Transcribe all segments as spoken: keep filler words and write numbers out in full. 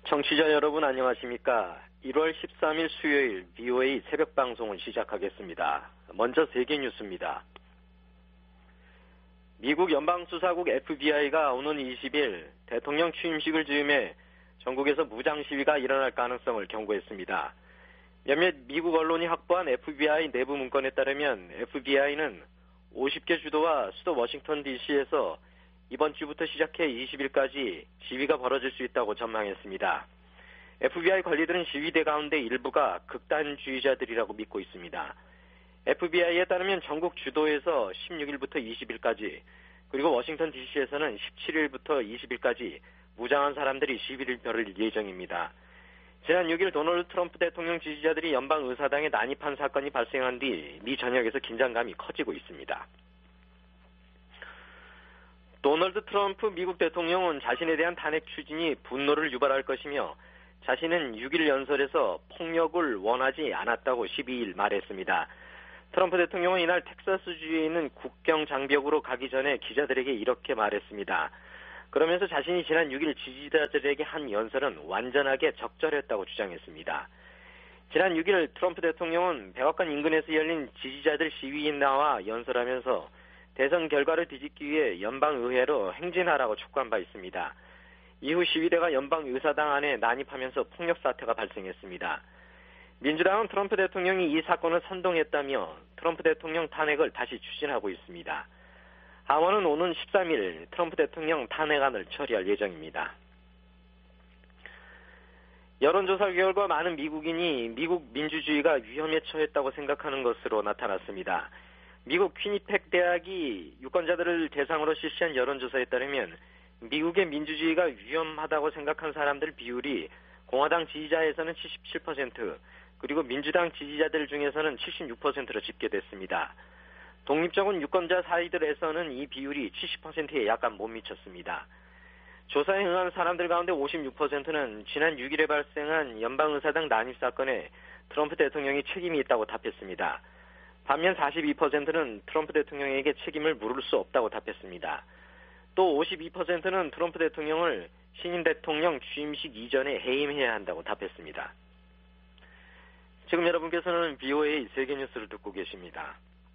청취자 여러분 안녕하십니까? 일월 십삼일 수요일 비오에이 새벽 방송을 시작하겠습니다. 먼저 세계 뉴스입니다. 미국 연방수사국 에프비아이가 오는 이십일 대통령 취임식을 즈음해 전국에서 무장 시위가 일어날 가능성을 경고했습니다. 몇몇 미국 언론이 확보한 에프비아이 내부 문건에 따르면 에프비아이는 오십 개 주도와 수도 워싱턴 디씨에서 이번 주부터 시작해 이십일까지 시위가 벌어질 수 있다고 전망했습니다. 에프비아이 관리들은 시위대 가운데 일부가 극단주의자들이라고 믿고 있습니다. 에프비아이에 따르면 전국 주도에서 십육일부터 이십일까지 그리고 워싱턴 디씨에서는 십칠일부터 이십일까지 무장한 사람들이 시위를 벌일 예정입니다. 지난 육일 도널드 트럼프 대통령 지지자들이 연방의사당에 난입한 사건이 발생한 뒤 미 전역에서 긴장감이 커지고 있습니다. 도널드 트럼프 미국 대통령은 자신에 대한 탄핵 추진이 분노를 유발할 것이며 자신은 육일 연설에서 폭력을 원하지 않았다고 십이일 말했습니다. 트럼프 대통령은 이날 텍사스주에 있는 국경 장벽으로 가기 전에 기자들에게 이렇게 말했습니다. 그러면서 자신이 지난 육일 지지자들에게 한 연설은 완전하게 적절했다고 주장했습니다. 지난 육일 트럼프 대통령은 백악관 인근에서 열린 지지자들 시위에 나와 연설하면서 대선 결과를 뒤집기 위해 연방의회로 행진하라고 촉구한 바 있습니다. 이후 시위대가 연방의사당 안에 난입하면서 폭력 사태가 발생했습니다. 민주당은 트럼프 대통령이 이 사건을 선동했다며 트럼프 대통령 탄핵을 다시 추진하고 있습니다. 하원은 오는 십삼일 트럼프 대통령 탄핵안을 처리할 예정입니다. 여론조사 결과 많은 미국인이 미국 민주주의가 위험에 처했다고 생각하는 것으로 나타났습니다. 미국 퀴니펙 대학이 유권자들을 대상으로 실시한 여론조사에 따르면 미국의 민주주의가 위험하다고 생각한 사람들 비율이 공화당 지지자에서는 칠십칠 퍼센트, 그리고 민주당 지지자들 중에서는 칠십육 퍼센트로 집계됐습니다. 독립적인 유권자 사이들에서는 이 비율이 칠십 퍼센트에 약간 못 미쳤습니다. 조사에 응한 사람들 가운데 오십육 퍼센트는 지난 육일에 발생한 연방의사당 난입 사건에 트럼프 대통령이 책임이 있다고 답했습니다. 반면 사십이 퍼센트는 트럼프 대통령에게 책임을 물을 수 없다고 답했습니다. 또 오십이 퍼센트는 트럼프 대통령을 신임 대통령 취임식 이전에 해임해야 한다고 답했습니다. 지금 여러분께서는 비오에이 세계뉴스를 듣고 계십니다.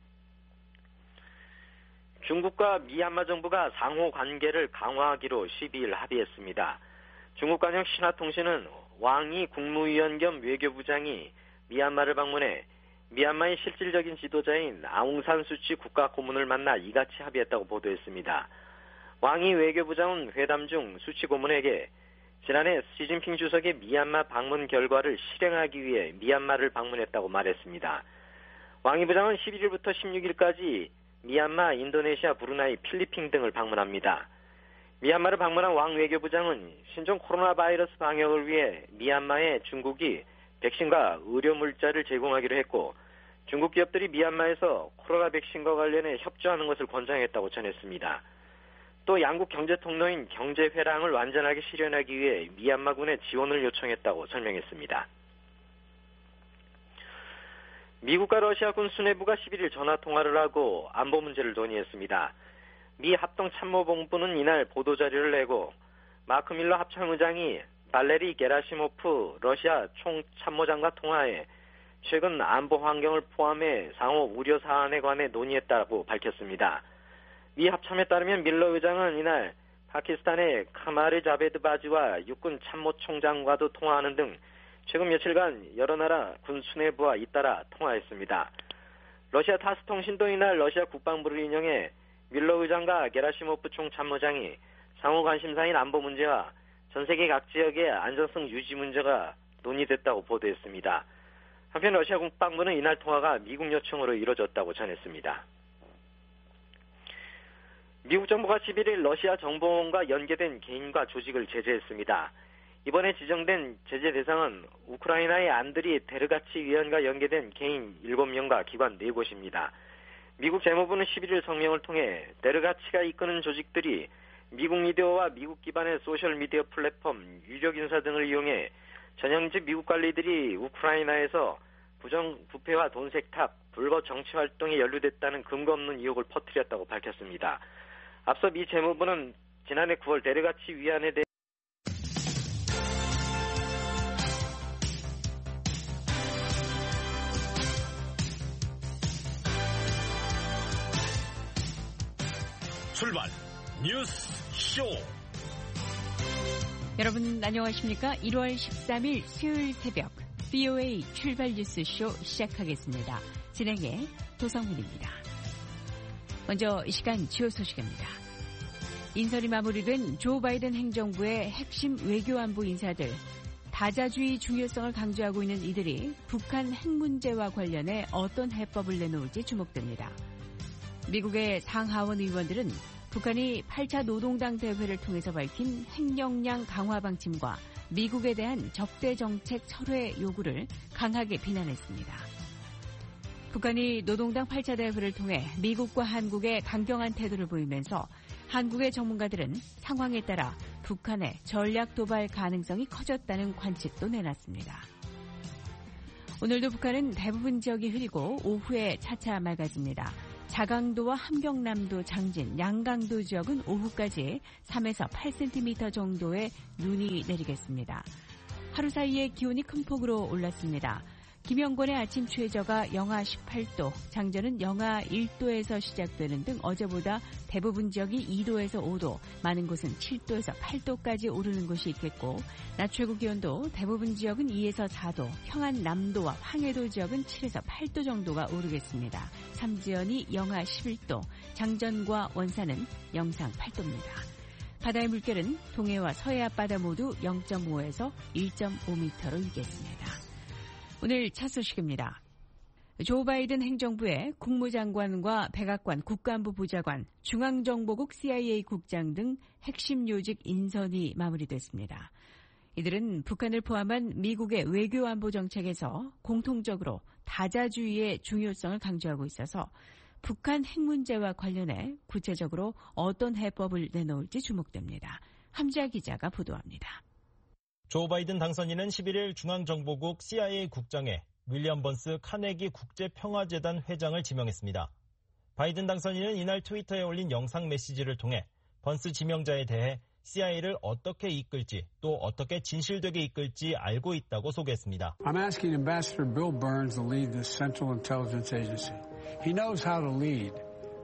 중국과 미얀마 정부가 상호 관계를 강화하기로 십이일 합의했습니다. 중국 관영 신화통신은 왕이 국무위원 겸 외교부장이 미얀마를 방문해 미얀마의 실질적인 지도자인 아웅산 수치 국가고문을 만나 이같이 합의했다고 보도했습니다. 왕이 외교부장은 회담 중 수치 고문에게 지난해 시진핑 주석의 미얀마 방문 결과를 실행하기 위해 미얀마를 방문했다고 말했습니다. 왕이 부장은 십일일부터 십육일까지 미얀마, 인도네시아, 브루나이, 필리핀 등을 방문합니다. 미얀마를 방문한 왕 외교부장은 신종 코로나 바이러스 방역을 위해 미얀마에 중국이 백신과 의료 물자를 제공하기로 했고 중국 기업들이 미얀마에서 코로나 백신과 관련해 협조하는 것을 권장했다고 전했습니다. 또 양국 경제 통로인 경제회랑을 완전하게 실현하기 위해 미얀마군에 지원을 요청했다고 설명했습니다. 미국과 러시아군 수뇌부가 십일일 전화통화를 하고 안보 문제를 논의했습니다. 미 합동참모본부는 이날 보도자료를 내고 마크 밀러 합참의장이 발레리 게라시모프 러시아 총참모장과 통화해 최근 안보 환경을 포함해 상호 우려 사안에 관해 논의했다고 밝혔습니다. 미 합참에 따르면 밀러 의장은 이날 파키스탄의 카마르 자베드 바지와 육군 참모총장과도 통화하는 등 최근 며칠간 여러 나라 군 수뇌부와 잇따라 통화했습니다. 러시아 타스 통신도 이날 러시아 국방부를 인용해 밀러 의장과 게라시모프 총참모장이 상호 관심사인 안보 문제와 전 세계 각 지역의 안전성 유지 문제가 논의됐다고 보도했습니다. 한편 러시아 국방부는 이날 통화가 미국 요청으로 이뤄졌다고 전했습니다. 미국 정부가 십일일 러시아 정보원과 연계된 개인과 조직을 제재했습니다. 이번에 지정된 제재 대상은 우크라이나의 안드리 데르가치 위원과 연계된 개인 일곱 명과 기관 네 곳입니다. 미국 재무부는 십일일 성명을 통해 데르가치가 이끄는 조직들이 미국 미디어와 미국 기반의 소셜미디어 플랫폼, 유력 인사 등을 이용해 전형직 미국 관리들이 우크라이나에서 부정부패와 돈 세탁, 불법 정치 활동에 연루됐다는 근거 없는 의혹을 퍼뜨렸다고 밝혔습니다. 앞서 미 재무부는 지난해 구월 데르가치 위안에 대해 출발 뉴스 쇼. 여러분 안녕하십니까? 일월 십삼일 수요일 새벽 비오에이 출발 뉴스 쇼 시작하겠습니다. 진행의 도성훈입니다. 먼저 이 시간 주요 소식입니다. 인선이 마무리된 조 바이든 행정부의 핵심 외교안보 인사들. 다자주의 중요성을 강조하고 있는 이들이 북한 핵 문제와 관련해 어떤 해법을 내놓을지 주목됩니다. 미국의 상하원 의원들은 북한이 팔 차 노동당 대회를 통해서 밝힌 핵역량 강화 방침과 미국에 대한 적대 정책 철회 요구를 강하게 비난했습니다. 북한이 노동당 팔 차 대회를 통해 미국과 한국에 강경한 태도를 보이면서 한국의 전문가들은 상황에 따라 북한의 전략 도발 가능성이 커졌다는 관측도 내놨습니다. 오늘도 북한은 대부분 지역이 흐리고 오후에 차차 맑아집니다. 자강도와 함경남도, 장진, 양강도 지역은 오후까지 삼에서 팔 센티미터 정도의 눈이 내리겠습니다. 하루 사이에 기온이 큰 폭으로 올랐습니다. 김영권의 아침 최저가 영하 십팔 도, 장전은 영하 일 도에서 시작되는 등 어제보다 대부분 지역이 이 도에서 오 도, 많은 곳은 칠 도에서 팔 도까지 오르는 곳이 있겠고 낮 최고 기온도 대부분 지역은 이에서 사 도, 평안 남도와 황해도 지역은 칠에서 팔 도 정도가 오르겠습니다. 삼지연이 영하 십일 도, 장전과 원산은 영상 팔 도입니다. 바다의 물결은 동해와 서해 앞바다 모두 영 점 오에서 일 점 오 미터로 일겠습니다. 오늘 첫 소식입니다. 조 바이든 행정부의 국무장관과 백악관 국가안보 보좌관, 중앙정보국 씨아이에이 국장 등 핵심 요직 인선이 마무리됐습니다. 이들은 북한을 포함한 미국의 외교안보 정책에서 공통적으로 다자주의의 중요성을 강조하고 있어서 북한 핵 문제와 관련해 구체적으로 어떤 해법을 내놓을지 주목됩니다. 함지아 기자가 보도합니다. 조 바이든 당선인은 십일일 중앙정보국 씨아이에이 국장에 윌리엄 번스 카네기 국제평화재단 회장을 지명했습니다. 바이든 당선인은 이날 트위터에 올린 영상 메시지를 통해 번스 지명자에 대해 씨아이에이를 어떻게 이끌지 또 어떻게 진실되게 이끌지 알고 있다고 소개했습니다. I'm asking Ambassador Bill Burns to lead this Central Intelligence Agency. He knows how to lead.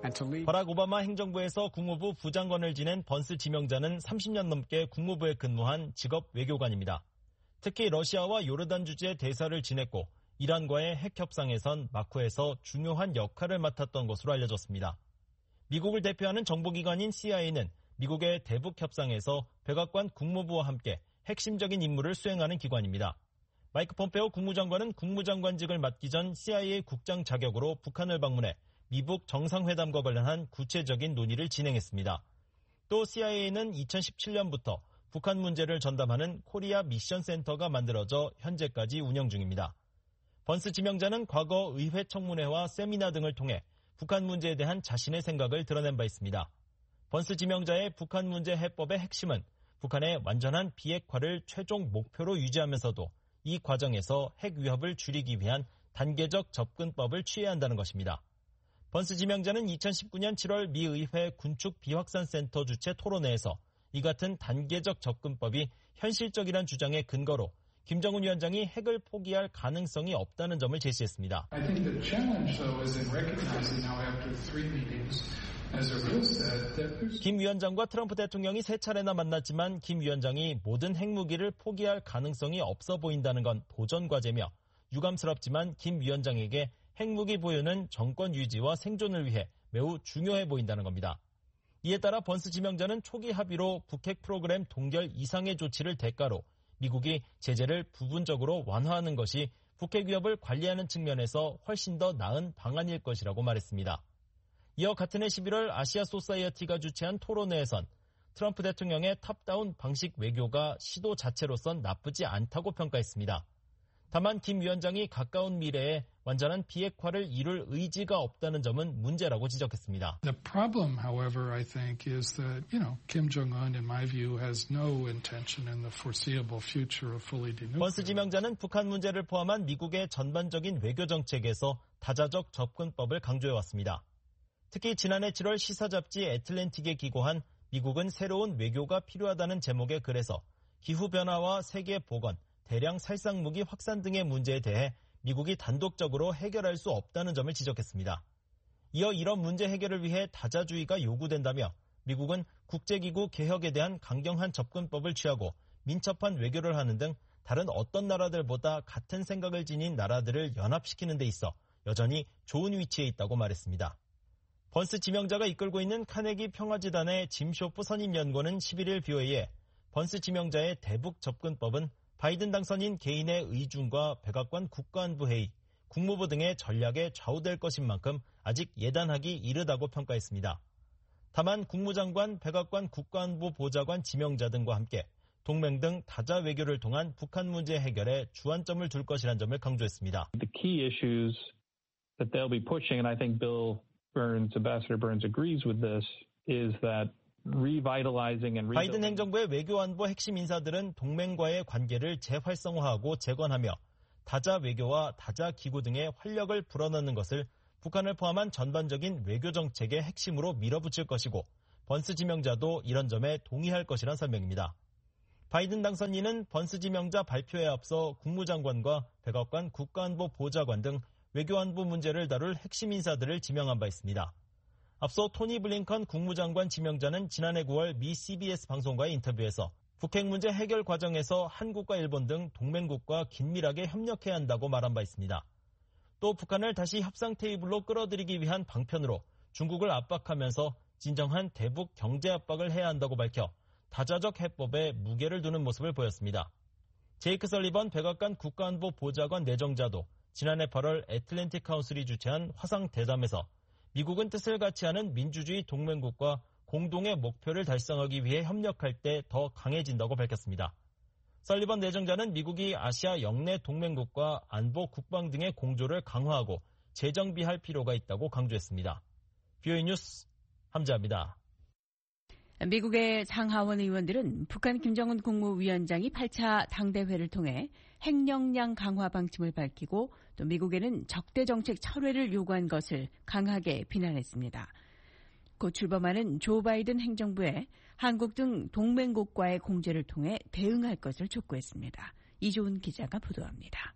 버락 오바마 행정부에서 국무부 부장관을 지낸 번스 지명자는 삼십 년 넘게 국무부에 근무한 직업 외교관입니다. 특히 러시아와 요르단 주재 대사를 지냈고 이란과의 핵 협상에선 마쿠에서 중요한 역할을 맡았던 것으로 알려졌습니다. 미국을 대표하는 정보기관인 씨아이에이는 미국의 대북 협상에서 백악관 국무부와 함께 핵심적인 임무를 수행하는 기관입니다. 마이크 폼페오 국무장관은 국무장관직을 맡기 전 씨아이에이 국장 자격으로 북한을 방문해 미북 정상회담과 관련한 구체적인 논의를 진행했습니다. 또 씨아이에이는 이천십칠 년부터 북한 문제를 전담하는 코리아 미션 센터가 만들어져 현재까지 운영 중입니다. 번스 지명자는 과거 의회 청문회와 세미나 등을 통해 북한 문제에 대한 자신의 생각을 드러낸 바 있습니다. 번스 지명자의 북한 문제 해법의 핵심은 북한의 완전한 비핵화를 최종 목표로 유지하면서도 이 과정에서 핵 위협을 줄이기 위한 단계적 접근법을 취해야 한다는 것입니다. 번스 지명자는 이천십구 년 칠월 미 의회 군축 비확산센터 주최 토론회에서 이 같은 단계적 접근법이 현실적이란 주장의 근거로 김정은 위원장이 핵을 포기할 가능성이 없다는 점을 제시했습니다. I think the challenge, though, is in recognizing now after three meetings, as Erbil said, that there's... 김 위원장과 트럼프 대통령이 세 차례나 만났지만 김 위원장이 모든 핵무기를 포기할 가능성이 없어 보인다는 건 도전 과제며 유감스럽지만 김 위원장에게 핵무기 보유는 정권 유지와 생존을 위해 매우 중요해 보인다는 겁니다. 이에 따라 번스 지명자는 초기 합의로 북핵 프로그램 동결 이상의 조치를 대가로 미국이 제재를 부분적으로 완화하는 것이 북핵 위협을 관리하는 측면에서 훨씬 더 나은 방안일 것이라고 말했습니다. 이어 같은 해 십일월 아시아 소사이어티가 주최한 토론회에선 트럼프 대통령의 탑다운 방식 외교가 시도 자체로선 나쁘지 않다고 평가했습니다. 다만 김 위원장이 가까운 미래에 완전한 비핵화를 이룰 의지가 없다는 점은 문제라고 지적했습니다. The problem, however, I think, is that, you know, Kim Jong-un, in my view, has no intention in the foreseeable future of fully denuclearizing. 번스 지명자는 북한 문제를 포함한 미국의 전반적인 외교 정책에서 다자적 접근법을 강조해왔습니다. 특히 지난해 칠월 시사 잡지 애틀랜틱에 기고한 미국은 새로운 외교가 필요하다는 제목의 글에서 기후변화와 세계 보건, 대량 살상무기 확산 등의 문제에 대해 미국이 단독적으로 해결할 수 없다는 점을 지적했습니다. 이어 이런 문제 해결을 위해 다자주의가 요구된다며 미국은 국제기구 개혁에 대한 강경한 접근법을 취하고 민첩한 외교를 하는 등 다른 어떤 나라들보다 같은 생각을 지닌 나라들을 연합시키는 데 있어 여전히 좋은 위치에 있다고 말했습니다. 번스 지명자가 이끌고 있는 카네기 평화재단의 짐 쇼프 선임연구원은 십일 일 비오에이에 번스 지명자의 대북 접근법은 바이든 당선인 개인의 의중과 백악관 국가안보회의, 국무부 등의 전략에 좌우될 것인 만큼 아직 예단하기 이르다고 평가했습니다. 다만 국무장관, 백악관 국가안보 보좌관 지명자 등과 함께 동맹 등 다자 외교를 통한 북한 문제 해결에 주안점을 둘 것이라는 점을 강조했습니다. The key issues that they'll be pushing, and I think Bill Burns, Ambassador Burns agrees with this, is that revitalizing and 바이든 행정부의 외교안보 핵심 인사들은 동맹과의 관계를 재활성화하고 재건하며 다자 외교와 다자 기구 등의 활력을 불어넣는 것을 북한을 포함한 전반적인 외교 정책의 핵심으로 밀어붙일 것이고 번스 지명자도 이런 점에 동의할 것이란 설명입니다. 바이든 당선인은 번스 지명자 발표에 앞서 국무장관과 백악관 국가안보 보좌관 등 외교안보 문제를 다룰 핵심 인사들을 지명한 바 있습니다. 앞서 토니 블링컨 국무장관 지명자는 지난해 구월 미 씨비에스 방송과의 인터뷰에서 북핵 문제 해결 과정에서 한국과 일본 등 동맹국과 긴밀하게 협력해야 한다고 말한 바 있습니다. 또 북한을 다시 협상 테이블로 끌어들이기 위한 방편으로 중국을 압박하면서 진정한 대북 경제 압박을 해야 한다고 밝혀 다자적 해법에 무게를 두는 모습을 보였습니다. 제이크 설리번 백악관 국가안보 보좌관 내정자도 지난해 팔월 애틀랜틱 카운슬이 주최한 화상 대담에서 미국은 뜻을 같이 하는 민주주의 동맹국과 공동의 목표를 달성하기 위해 협력할 때 더 강해진다고 밝혔습니다. 설리번 내정자는 미국이 아시아 영내 동맹국과 안보, 국방 등의 공조를 강화하고 재정비할 필요가 있다고 강조했습니다. 비오에이 뉴스 함재합니다. 미국의 상하원 의원들은 북한 김정은 국무위원장이 팔 차 당대회를 통해 핵역량 강화 방침을 밝히고 또 미국에는 적대 정책 철회를 요구한 것을 강하게 비난했습니다. 곧 출범하는 조 바이든 행정부에 한국 등 동맹국과의 공조를 통해 대응할 것을 촉구했습니다. 이조은 기자가 보도합니다.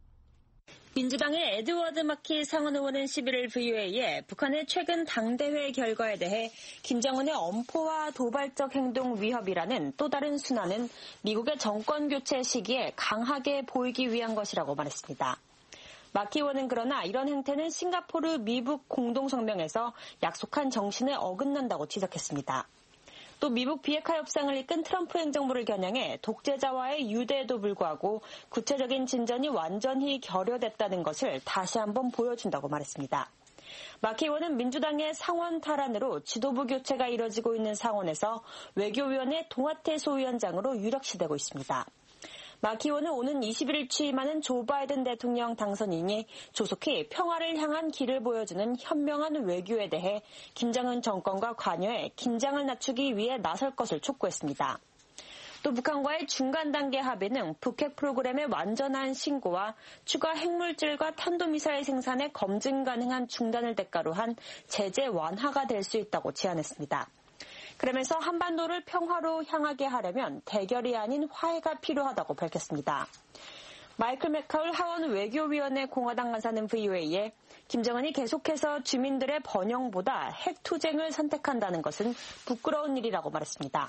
민주당의 에드워드 마키 상원 의원은 십일 일 브이오에이에 북한의 최근 당대회 결과에 대해 김정은의 엄포와 도발적 행동 위협이라는 또 다른 순환은 미국의 정권 교체 시기에 강하게 보이기 위한 것이라고 말했습니다. 마키 의원은 그러나 이런 행태는 싱가포르 미북 공동성명에서 약속한 정신에 어긋난다고 지적했습니다. 또 미북 비핵화 협상을 이끈 트럼프 행정부를 겨냥해 독재자와의 유대에도 불구하고 구체적인 진전이 완전히 결여됐다는 것을 다시 한번 보여준다고 말했습니다. 마키 의원은 민주당의 상원 탈환으로 지도부 교체가 이뤄지고 있는 상원에서 외교위원회 동아태 소위원장으로 유력시되고 있습니다. 마키 의원은 오는 이십일 일 취임하는 조 바이든 대통령 당선인이 조속히 평화를 향한 길을 보여주는 현명한 외교에 대해 김정은 정권과 관여해 긴장을 낮추기 위해 나설 것을 촉구했습니다. 또 북한과의 중간 단계 합의는 북핵 프로그램의 완전한 신고와 추가 핵물질과 탄도미사일 생산의 검증 가능한 중단을 대가로 한 제재 완화가 될 수 있다고 제안했습니다. 그러면서 한반도를 평화로 향하게 하려면 대결이 아닌 화해가 필요하다고 밝혔습니다. 마이클 맥카울 하원 외교위원회 공화당 간사는 브이오에이에 김정은이 계속해서 주민들의 번영보다 핵투쟁을 선택한다는 것은 부끄러운 일이라고 말했습니다.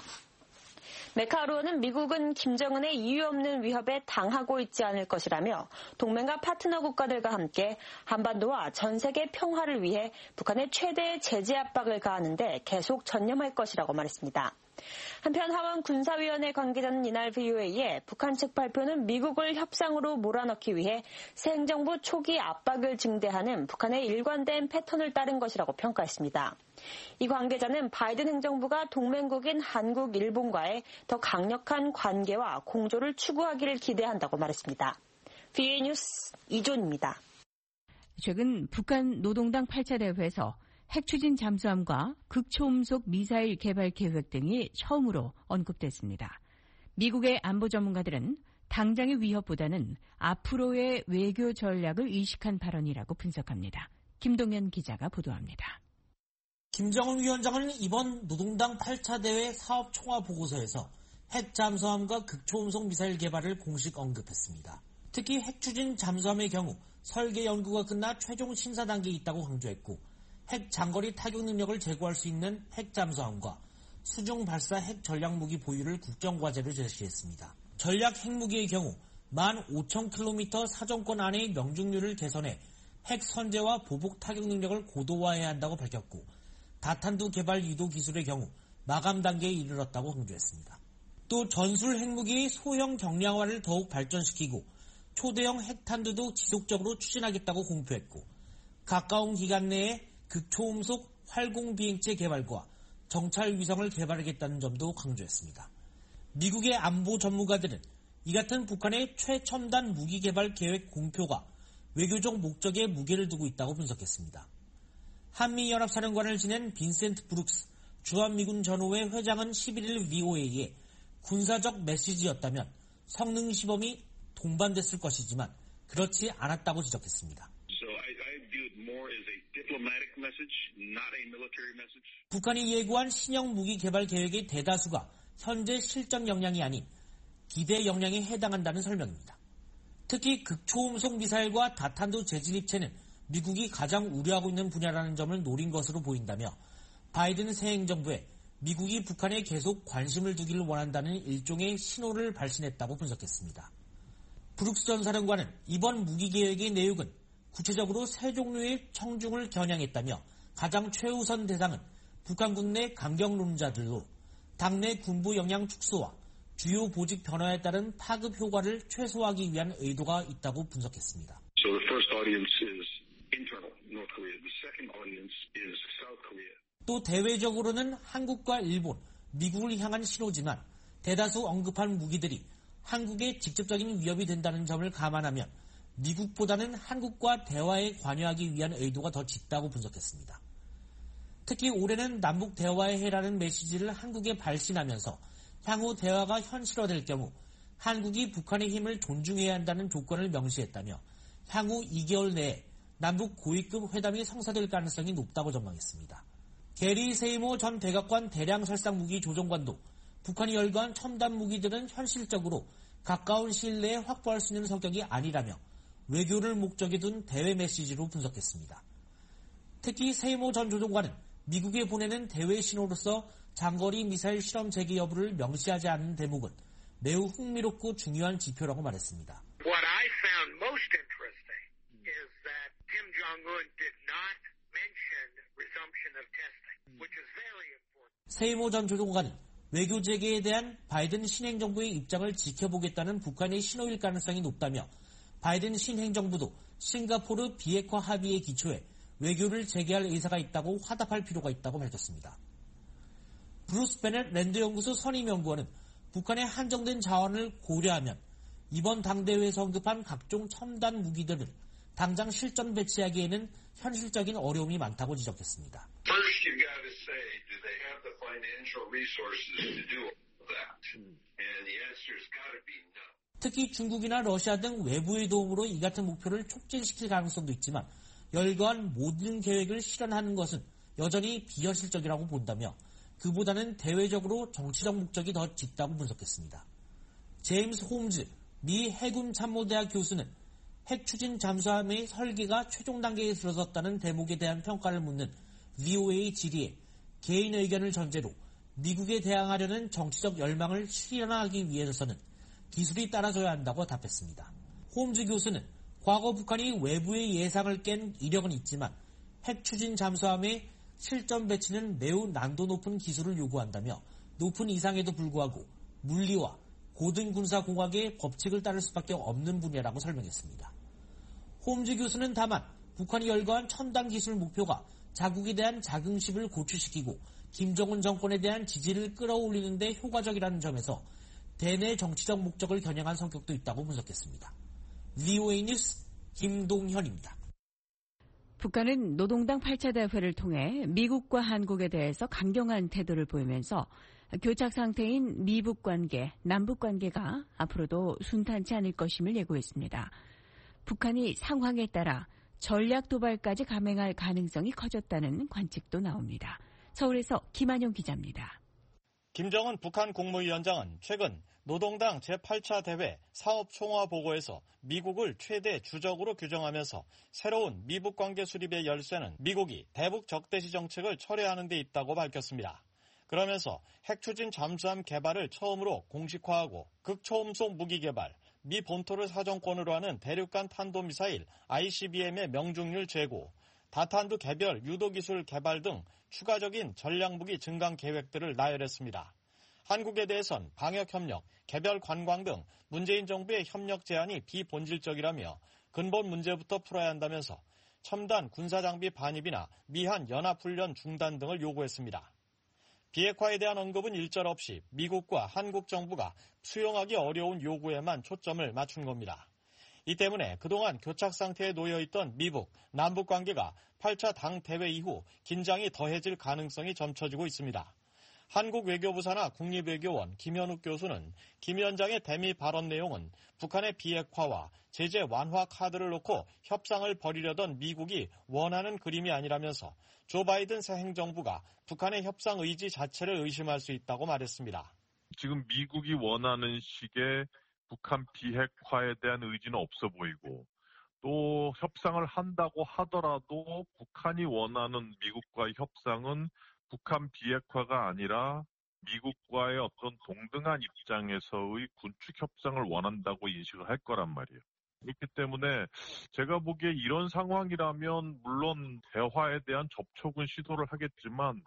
메카울 의원은 미국은 김정은의 이유 없는 위협에 당하고 있지 않을 것이라며 동맹과 파트너 국가들과 함께 한반도와 전 세계 평화를 위해 북한의 최대 제재 압박을 가하는 데 계속 전념할 것이라고 말했습니다. 한편 하원 군사위원회 관계자는 이날 브이오에이에 북한 측 발표는 미국을 협상으로 몰아넣기 위해 새 행정부 초기 압박을 증대하는 북한의 일관된 패턴을 따른 것이라고 평가했습니다. 이 관계자는 바이든 행정부가 동맹국인 한국, 일본과의 더 강력한 관계와 공조를 추구하기를 기대한다고 말했습니다. 비오에이 뉴스 이존입니다. 최근 북한 노동당 팔 차 대회에서 핵추진 잠수함과 극초음속 미사일 개발 계획 등이 처음으로 언급됐습니다. 미국의 안보 전문가들은 당장의 위협보다는 앞으로의 외교 전략을 의식한 발언이라고 분석합니다. 김동현 기자가 보도합니다. 김정은 위원장은 이번 노동당 팔 차 대회 사업 총화 보고서에서 핵 잠수함과 극초음속 미사일 개발을 공식 언급했습니다. 특히 핵추진 잠수함의 경우 설계 연구가 끝나 최종 심사 단계에 있다고 강조했고 핵 장거리 타격 능력을 제고할 수 있는 핵 잠수함과 수중 발사 핵 전략무기 보유를 국정과제로 제시했습니다. 전략 핵무기의 경우 만 오천 킬로미터 사정권 안의 명중률을 개선해 핵 선제와 보복 타격 능력을 고도화해야 한다고 밝혔고, 다탄두 개발 유도 기술의 경우 마감 단계에 이르렀다고 강조했습니다. 또 전술 핵무기의 소형 경량화를 더욱 발전시키고 초대형 핵탄두도 지속적으로 추진하겠다고 공표했고, 가까운 기간 내에 극초음속 활공비행체 개발과 정찰 위성을 개발하겠다는 점도 강조했습니다. 미국의 안보 전문가들은 이 같은 북한의 최첨단 무기 개발 계획 공표가 외교적 목적에 무게를 두고 있다고 분석했습니다. 한미연합사령관을 지낸 빈센트 브룩스 주한미군 전후회 회장은 십일일 브이오에이에 군사적 메시지였다면 성능 시범이 동반됐을 것이지만 그렇지 않았다고 지적했습니다. 북한이 예고한 신형 무기 개발 계획의 대다수가 현재 실전 역량이 아닌 기대 역량에 해당한다는 설명입니다. 특히 극초음속 미사일과 다탄두 재질 입체는 미국이 가장 우려하고 있는 분야라는 점을 노린 것으로 보인다며, 바이든 새 행정부에 미국이 북한에 계속 관심을 두기를 원한다는 일종의 신호를 발신했다고 분석했습니다. 브룩스 전 사령관은 이번 무기 계획의 내용은 구체적으로 세 종류의 청중을 겨냥했다며, 가장 최우선 대상은 북한군 내 강경론자들로 당내 군부 역량 축소와 주요 보직 변화에 따른 파급 효과를 최소화하기 위한 의도가 있다고 분석했습니다. So the first audience is internal, North Korea. The second audience is South Korea. 또 대외적으로는 한국과 일본, 미국을 향한 신호지만 대다수 언급한 무기들이 한국에 직접적인 위협이 된다는 점을 감안하면 미국보다는 한국과 대화에 관여하기 위한 의도가 더 짙다고 분석했습니다. 특히 올해는 남북 대화의 해라는 메시지를 한국에 발신하면서 향후 대화가 현실화될 경우 한국이 북한의 힘을 존중해야 한다는 조건을 명시했다며, 향후 이 개월 내에 남북 고위급 회담이 성사될 가능성이 높다고 전망했습니다. 게리 세이모 전 백악관 대량 살상 무기 조종관도 북한이 열거한 첨단 무기들은 현실적으로 가까운 시일 내에 확보할 수 있는 성격이 아니라며 외교를 목적에 둔 대외 메시지로 분석했습니다. 특히 세이모 전 조종관은 미국에 보내는 대외 신호로서 장거리 미사일 실험 재개 여부를 명시하지 않은 대목은 매우 흥미롭고 중요한 지표라고 말했습니다. What I found most interesting is that Kim Jong-un did not mention resumption of testing, which is very important. 세이모 전 조종관은 외교 재개에 대한 바이든 신행정부의 입장을 지켜보겠다는 북한의 신호일 가능성이 높다며, 바이든 신행정부도 싱가포르 비핵화 합의에 기초해 외교를 재개할 의사가 있다고 화답할 필요가 있다고 밝혔습니다. 브루스 베넷 랜드연구소 선임연구원은 북한의 한정된 자원을 고려하면 이번 당대회에서 언급한 각종 첨단 무기들을 당장 실전 배치하기에는 현실적인 어려움이 많다고 지적했습니다. First, you've got to say, do they have the financial resources to do that? And the answer's got to be no. 특히 중국이나 러시아 등 외부의 도움으로 이 같은 목표를 촉진시킬 가능성도 있지만 열거한 모든 계획을 실현하는 것은 여전히 비현실적이라고 본다며, 그보다는 대외적으로 정치적 목적이 더 짙다고 분석했습니다. 제임스 홈즈 미 해군 참모대학 교수는 핵 추진 잠수함의 설계가 최종 단계에 들어섰다는 대목에 대한 평가를 묻는 브이오에이 질의에 개인 의견을 전제로 미국에 대항하려는 정치적 열망을 실현하기 위해서는 기술이 따라줘야 한다고 답했습니다. 홈즈 교수는 과거 북한이 외부의 예상을 깬 이력은 있지만 핵 추진 잠수함의 실전 배치는 매우 난도 높은 기술을 요구한다며, 높은 이상에도 불구하고 물리와 고등군사공학의 법칙을 따를 수밖에 없는 분야라고 설명했습니다. 홈즈 교수는 다만 북한이 열거한 첨단 기술 목표가 자국에 대한 자긍심을 고취시키고 김정은 정권에 대한 지지를 끌어올리는 데 효과적이라는 점에서 대내 정치적 목적을 겨냥한 성격도 있다고 분석했습니다. 브이오에이 뉴스 김동현입니다. 북한은 노동당 팔 차 대회를 통해 미국과 한국에 대해서 강경한 태도를 보이면서 교착 상태인 미북 관계, 남북 관계가 앞으로도 순탄치 않을 것임을 예고했습니다. 북한이 상황에 따라 전략 도발까지 감행할 가능성이 커졌다는 관측도 나옵니다. 서울에서 김한용 기자입니다. 김정은 북한 국무위원장은 최근 노동당 제팔 차 대회 사업 총화 보고에서 미국을 최대 주적으로 규정하면서 새로운 미북 관계 수립의 열쇠는 미국이 대북 적대시 정책을 철회하는 데 있다고 밝혔습니다. 그러면서 핵추진 잠수함 개발을 처음으로 공식화하고 극초음속 무기 개발, 미 본토를 사정권으로 하는 대륙간 탄도미사일 아이씨비엠의 명중률 제고, 다탄두 개별 유도기술 개발 등 추가적인 전략무기 증강 계획들을 나열했습니다. 한국에 대해선 방역협력, 개별 관광 등 문재인 정부의 협력 제안이 비본질적이라며 근본 문제부터 풀어야 한다면서 첨단 군사장비 반입이나 미한 연합훈련 중단 등을 요구했습니다. 비핵화에 대한 언급은 일절없이 미국과 한국 정부가 수용하기 어려운 요구에만 초점을 맞춘 겁니다. 이 때문에 그동안 교착 상태에 놓여있던 미북, 남북 관계가 팔 차 당대회 이후 긴장이 더해질 가능성이 점쳐지고 있습니다. 한국 외교부 산하 국립외교원 김현욱 교수는 김 위원장의 대미 발언 내용은 북한의 비핵화와 제재 완화 카드를 놓고 협상을 벌이려던 미국이 원하는 그림이 아니라면서 조 바이든 새 행정부가 북한의 협상 의지 자체를 의심할 수 있다고 말했습니다. 지금 미국이 원하는 식의 북한 비핵화에 대한 의지는 없어 보이고 또 협상을 한다고 하더라도 북한이 원하는 미국과의 협상은 북한 비핵화가 아니라 미국과의 어떤 동등한 입장에서의 군축 협상을 원한다고 인식을 할 거란 말이에요. 그렇기 때문에 제가 보기에 이런 상황이라면 물론 대화에 대한 접촉은 시도를 하겠지만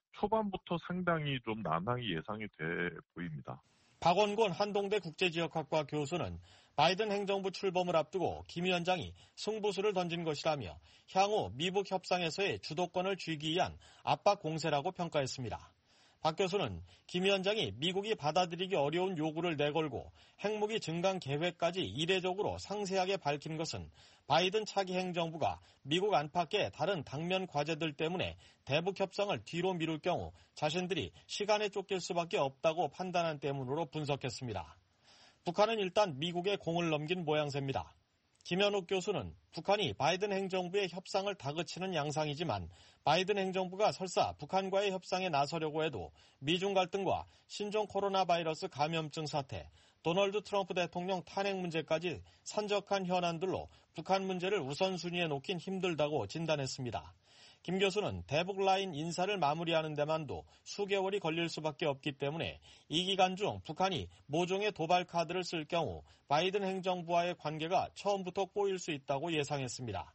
초반부터 상당히 좀 난항이 예상이 돼 보입니다. 박원곤 한동대 국제지역학과 교수는 바이든 행정부 출범을 앞두고 김 위원장이 승부수를 던진 것이라며 향후 미북 협상에서의 주도권을 쥐기 위한 압박 공세라고 평가했습니다. 박 교수는 김 위원장이 미국이 받아들이기 어려운 요구를 내걸고 핵무기 증강 계획까지 이례적으로 상세하게 밝힌 것은 바이든 차기 행정부가 미국 안팎의 다른 당면 과제들 때문에 대북 협상을 뒤로 미룰 경우 자신들이 시간에 쫓길 수밖에 없다고 판단한 때문으로 분석했습니다. 북한은 일단 미국에 공을 넘긴 모양새입니다. 김현욱 교수는 북한이 바이든 행정부의 협상을 다그치는 양상이지만 바이든 행정부가 설사 북한과의 협상에 나서려고 해도 미중 갈등과 신종 코로나 바이러스 감염증 사태, 도널드 트럼프 대통령 탄핵 문제까지 산적한 현안들로 북한 문제를 우선순위에 놓긴 힘들다고 진단했습니다. 김 교수는 대북 라인 인사를 마무리하는 데만도 수개월이 걸릴 수밖에 없기 때문에 이 기간 중 북한이 모종의 도발 카드를 쓸 경우 바이든 행정부와의 관계가 처음부터 꼬일 수 있다고 예상했습니다.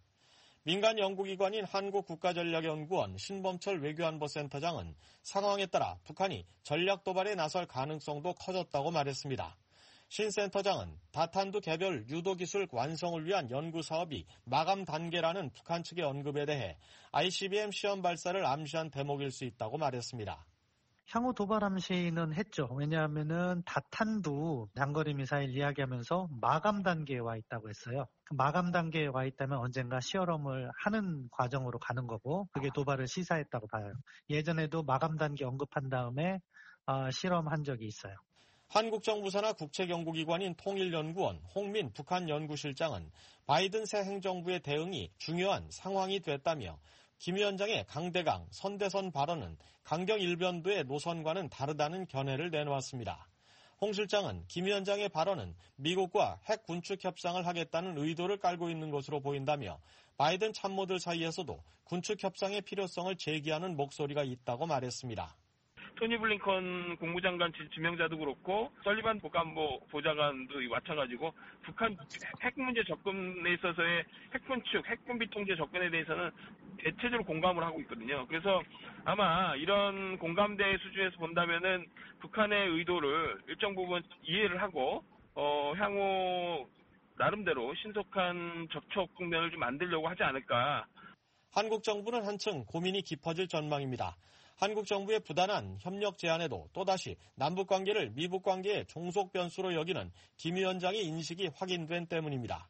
민간 연구기관인 한국국가전략연구원 신범철 외교안보센터장은 상황에 따라 북한이 전략 도발에 나설 가능성도 커졌다고 말했습니다. 신 센터장은 다탄두 개별 유도기술 완성을 위한 연구사업이 마감 단계라는 북한 측의 언급에 대해 아이씨비엠 시험 발사를 암시한 대목일 수 있다고 말했습니다. 향후 도발 암시는 했죠. 왜냐하면은 다탄두 장거리 미사일 이야기하면서 마감 단계에 와 있다고 했어요. 마감 단계에 와 있다면 언젠가 시험을 하는 과정으로 가는 거고 그게 도발을 시사했다고 봐요. 예전에도 마감 단계 언급한 다음에 어, 실험한 적이 있어요. 한국 정부 산하 국책연구기관인 통일연구원 홍민 북한연구실장은 바이든 새 행정부의 대응이 중요한 상황이 됐다며 김 위원장의 강대강, 선대선 발언은 강경 일변도의 노선과는 다르다는 견해를 내놓았습니다. 홍 실장은 김 위원장의 발언은 미국과 핵 군축 협상을 하겠다는 의도를 깔고 있는 것으로 보인다며 바이든 참모들 사이에서도 군축 협상의 필요성을 제기하는 목소리가 있다고 말했습니다. 토니 블링컨 국무장관 지명자도 그렇고 설리반 국가안보 보좌관도 마찬가지고 북한 핵 문제 접근에 있어서의 핵군축, 핵군비 통제 접근에 대해서는 대체적으로 공감을 하고 있거든요. 그래서 아마 이런 공감대 수준에서 본다면은 북한의 의도를 일정 부분 이해를 하고 어, 향후 나름대로 신속한 접촉 국면을 좀 만들려고 하지 않을까. 한국 정부는 한층 고민이 깊어질 전망입니다. 한국 정부의 부단한 협력 제안에도 또다시 남북관계를 미북관계의 종속 변수로 여기는 김 위원장의 인식이 확인된 때문입니다.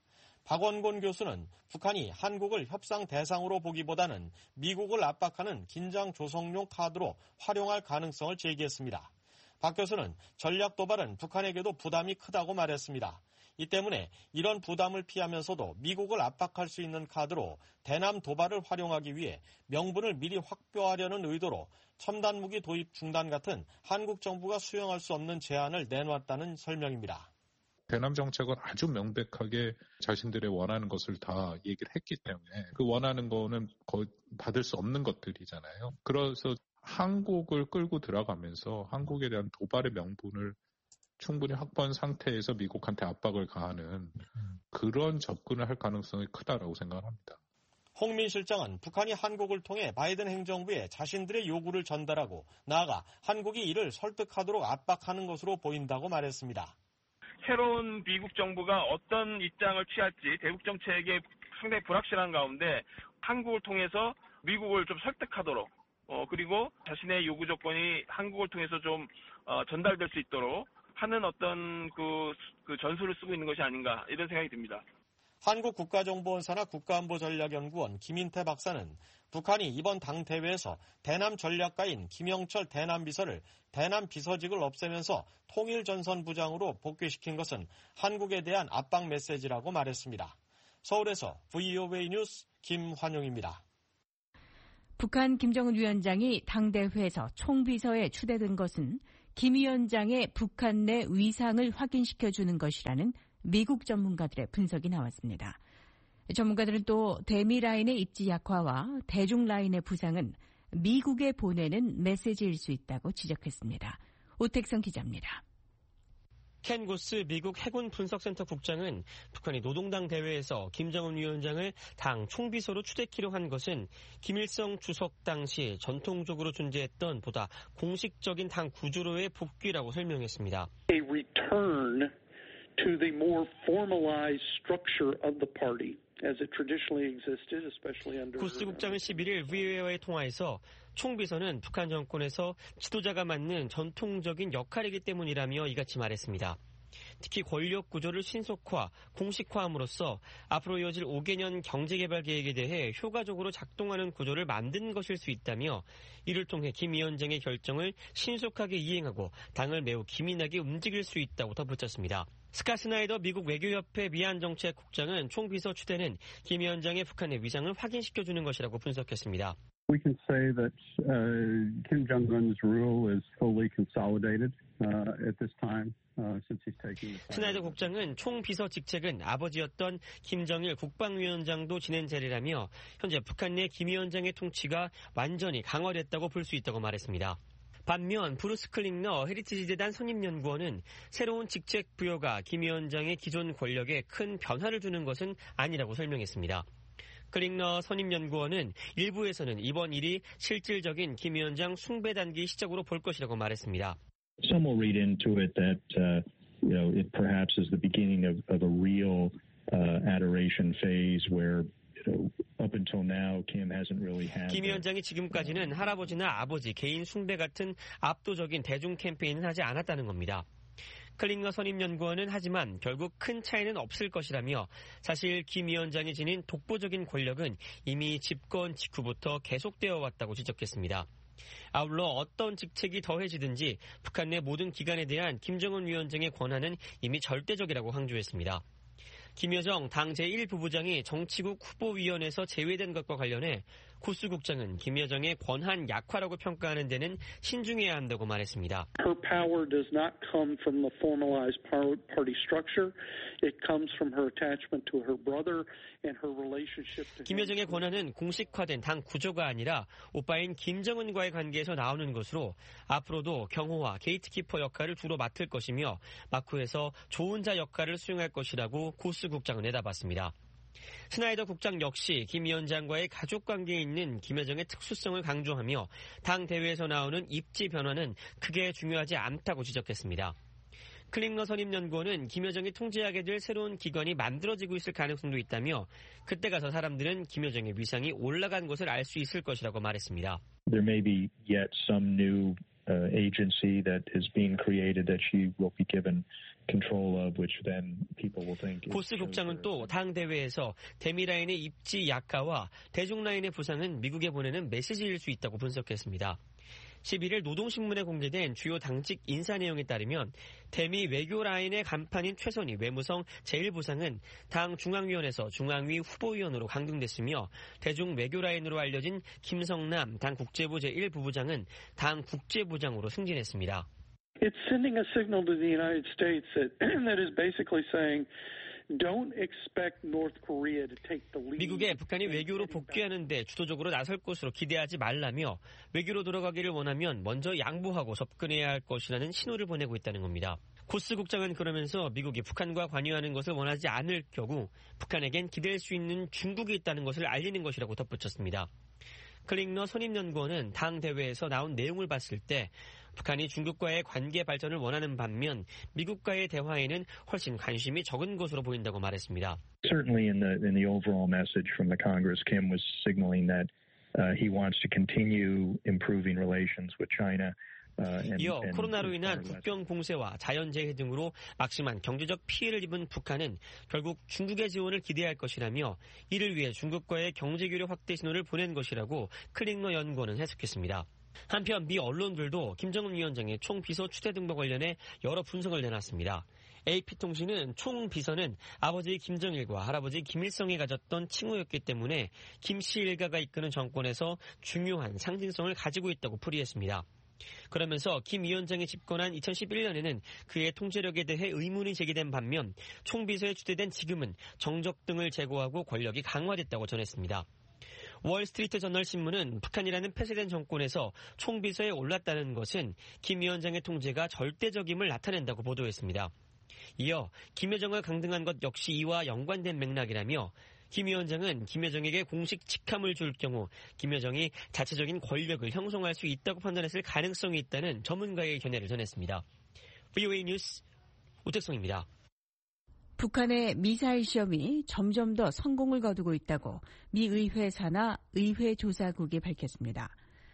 박원곤 교수는 북한이 한국을 협상 대상으로 보기보다는 미국을 압박하는 긴장 조성용 카드로 활용할 가능성을 제기했습니다. 박 교수는 전략 도발은 북한에게도 부담이 크다고 말했습니다. 이 때문에 이런 부담을 피하면서도 미국을 압박할 수 있는 카드로 대남 도발을 활용하기 위해 명분을 미리 확보하려는 의도로 첨단 무기 도입 중단 같은 한국 정부가 수용할 수 없는 제안을 내놓았다는 설명입니다. 대남 정책은 아주 명백하게 자신들의 원하는 것을 다 얘기를 했기 때문에 그 원하는 거는 거의 받을 수 없는 것들이잖아요. 그래서 한국을 끌고 들어가면서 한국에 대한 도발의 명분을 충분히 확보한 상태에서 미국한테 압박을 가하는 그런 접근을 할 가능성이 크다라고 생각합니다. 홍민 실장은 북한이 한국을 통해 바이든 행정부에 자신들의 요구를 전달하고 나아가 한국이 이를 설득하도록 압박하는 것으로 보인다고 말했습니다. 새로운 미국 정부가 어떤 입장을 취할지 대북 정책에 상당히 불확실한 가운데 한국을 통해서 미국을 좀 설득하도록 어, 그리고 자신의 요구 조건이 한국을 통해서 좀 어, 전달될 수 있도록 하는 어떤 그, 그 전술을 쓰고 있는 것이 아닌가 이런 생각이 듭니다. 한국국가정보원사나 국가안보전략연구원 김인태 박사는 북한이 이번 당대회에서 대남 전략가인 김영철 대남비서를 대남비서직을 없애면서 통일전선부장으로 복귀시킨 것은 한국에 대한 압박 메시지라고 말했습니다. 서울에서 브이오에이 뉴스 김환용입니다. 북한 김정은 위원장이 당대회에서 총비서에 추대된 것은 김 위원장의 북한 내 위상을 확인시켜주는 것이라는 미국 전문가들의 분석이 나왔습니다. 전문가들은 또 대미 라인의 입지 약화와 대중 라인의 부상은 미국에 보내는 메시지일 수 있다고 지적했습니다. 오택성 기자입니다. 켄 고스 미국 해군 분석센터 국장은 북한이 노동당 대회에서 김정은 위원장을 당 총비서로 추대키려 한 것은 김일성 주석 당시 전통적으로 존재했던 보다 공식적인 당 구조로의 복귀라고 설명했습니다. A return to the more formalized structure of the party as it traditionally existed, especially under. 고스 국장은 십일일 브이오에이와의 통화에서 총비서는 북한 정권에서 지도자가 맡는 전통적인 역할이기 때문이라며 이같이 말했습니다. 특히 권력 구조를 신속화, 공식화함으로써 앞으로 이어질 오 개년 경제개발 계획에 대해 효과적으로 작동하는 구조를 만든 것일 수 있다며 이를 통해 김 위원장의 결정을 신속하게 이행하고 당을 매우 기민하게 움직일 수 있다고 덧붙였습니다. 스카 스나이더 미국 외교협회 미안정책국장은 총비서 추대는 김 위원장의 북한의 위상을 확인시켜주는 것이라고 분석했습니다. We can say that uh, Kim Jong-un's rule is fully consolidated uh, at this time. 스나이더 국장은 총비서 직책은 아버지였던 김정일 국방위원장도 지낸 자리라며 현재 북한 내 김 위원장의 통치가 완전히 강화됐다고 볼 수 있다고 말했습니다. 반면 브루스 클링너 헤리티지 재단 선임연구원은 새로운 직책 부여가 김 위원장의 기존 권력에 큰 변화를 주는 것은 아니라고 설명했습니다. 클링너 선임연구원은 일부에서는 이번 일이 실질적인 김 위원장 숭배 단기 시작으로 볼 것이라고 말했습니다. Some will read into it that, uh, you know, it perhaps is the beginning of, of a real uh, adoration phase where, you know, up until now, Kim hasn't really had. 김 위원장이 지금까지는 할아버지나 아버지 개인 숭배 같은 압도적인 대중 캠페인은 하지 않았다는 겁니다. 클링너 선임연구원은 하지만 결국 큰 차이는 없을 것이라며 사실 김 위원장이 지닌 독보적인 권력은 이미 집권 직후부터 계속되어 왔다고 지적했습니다. 아울러 어떤 직책이 더해지든지 북한 내 모든 기관에 대한 김정은 위원장의 권한은 이미 절대적이라고 강조했습니다. 김여정 당 제일 부부장이 정치국 후보위원회에서 제외된 것과 관련해 고스 국장은 김여정의 권한 약화라고 평가하는 데는 신중해야 한다고 말했습니다. Her power does not come from the formalized party structure. It comes from her attachment to her brother and her relationship to him. 김여정의 권한은 공식화된 당 구조가 아니라 오빠인 김정은과의 관계에서 나오는 것으로 앞으로도 경호와 게이트키퍼 역할을 주로 맡을 것이며 막후에서 조언자 역할을 수행할 것이라고 고스 국장은 내다봤습니다. 스나이더 국장 역시 김 위원장과의 가족관계에 있는 김여정의 특수성을 강조하며 당 대회에서 나오는 입지 변화는 크게 중요하지 않다고 지적했습니다. 클링너 선임연구원은 김여정이 통제하게 될 새로운 기관이 만들어지고 있을 가능성도 있다며 그때 가서 사람들은 김여정의 위상이 올라간 것을 알 수 있을 것이라고 말했습니다. There may be yet some new uh, agency that is being created that she will be given control of, which then people will think. 고스 국장은 또 당 대회에서 대미 라인의 입지 약화와 대중 라인의 부상은 미국에 보내는 메시지일 수 있다고 분석했습니다. 십일일 노동신문에 공개된 주요 당직 인사 내용에 따르면 대미 외교 라인의 간판인 최선희 외무성 제일 부상은 당 중앙위원회에서 중앙위 후보위원으로 강등됐으며 대중 외교 라인으로 알려진 김성남 당 국제부 제일 부부장은 당 국제부장으로 승진했습니다. It's sending a signal to the United States that, that is basically saying don't expect North Korea to take the lead. 미국의 북한이 외교로 복귀하는 데 주도적으로 나설 것으로 기대하지 말라며 외교로 돌아가기를 원하면 먼저 양보하고 접근해야 할 것이라는 신호를 보내고 있다는 겁니다. 코스 국장은 그러면서 미국이 북한과 관여하는 것을 원하지 않을 경우 북한에겐 기댈 수 있는 중국이 있다는 것을 알리는 것이라고 덧붙였습니다. 클링너 선임연구원은 당 대회에서 나온 내용을 봤을 때 북한이 중국과의 관계 발전을 원하는 반면 미국과의 대화에는 훨씬 관심이 적은 것으로 보인다고 말했습니다. Certainly in the in the overall message from the Congress, Kim was signaling that uh, he wants to continue improving relations with China. 이어 코로나로 인한 국경 봉쇄와 자연재해 등으로 막심한 경제적 피해를 입은 북한은 결국 중국의 지원을 기대할 것이라며 이를 위해 중국과의 경제교류 확대 신호를 보낸 것이라고 클링너 연구원은 해석했습니다. 한편 미 언론들도 김정은 위원장의 총비서 추대 등과 관련해 여러 분석을 내놨습니다. 에이피통신은 총비서는 아버지 김정일과 할아버지 김일성이 가졌던 칭호였기 때문에 김씨 일가가 이끄는 정권에서 중요한 상징성을 가지고 있다고 풀이했습니다. 그러면서 김 위원장이 집권한 이천십일 년에는 그의 통제력에 대해 의문이 제기된 반면 총비서에 추대된 지금은 정적 등을 제거하고 권력이 강화됐다고 전했습니다. 월스트리트 저널 신문은 북한이라는 폐쇄된 정권에서 총비서에 올랐다는 것은 김 위원장의 통제가 절대적임을 나타낸다고 보도했습니다. 이어 김여정을 강등한 것 역시 이와 연관된 맥락이라며 김 위원장은 김여정에게 공식 직함을 줄 경우 김여정이 자체적인 권력을 형성할 수 있다고 판단했을 가능성이 있다는 전문가의 견해를 전했습니다. 브이오에이 뉴스 우택성입니다. 북한의 미사일 시험이 점점 더 성공을 거두고 있다고 미 의회 산하 의회조사국이 밝혔습니다.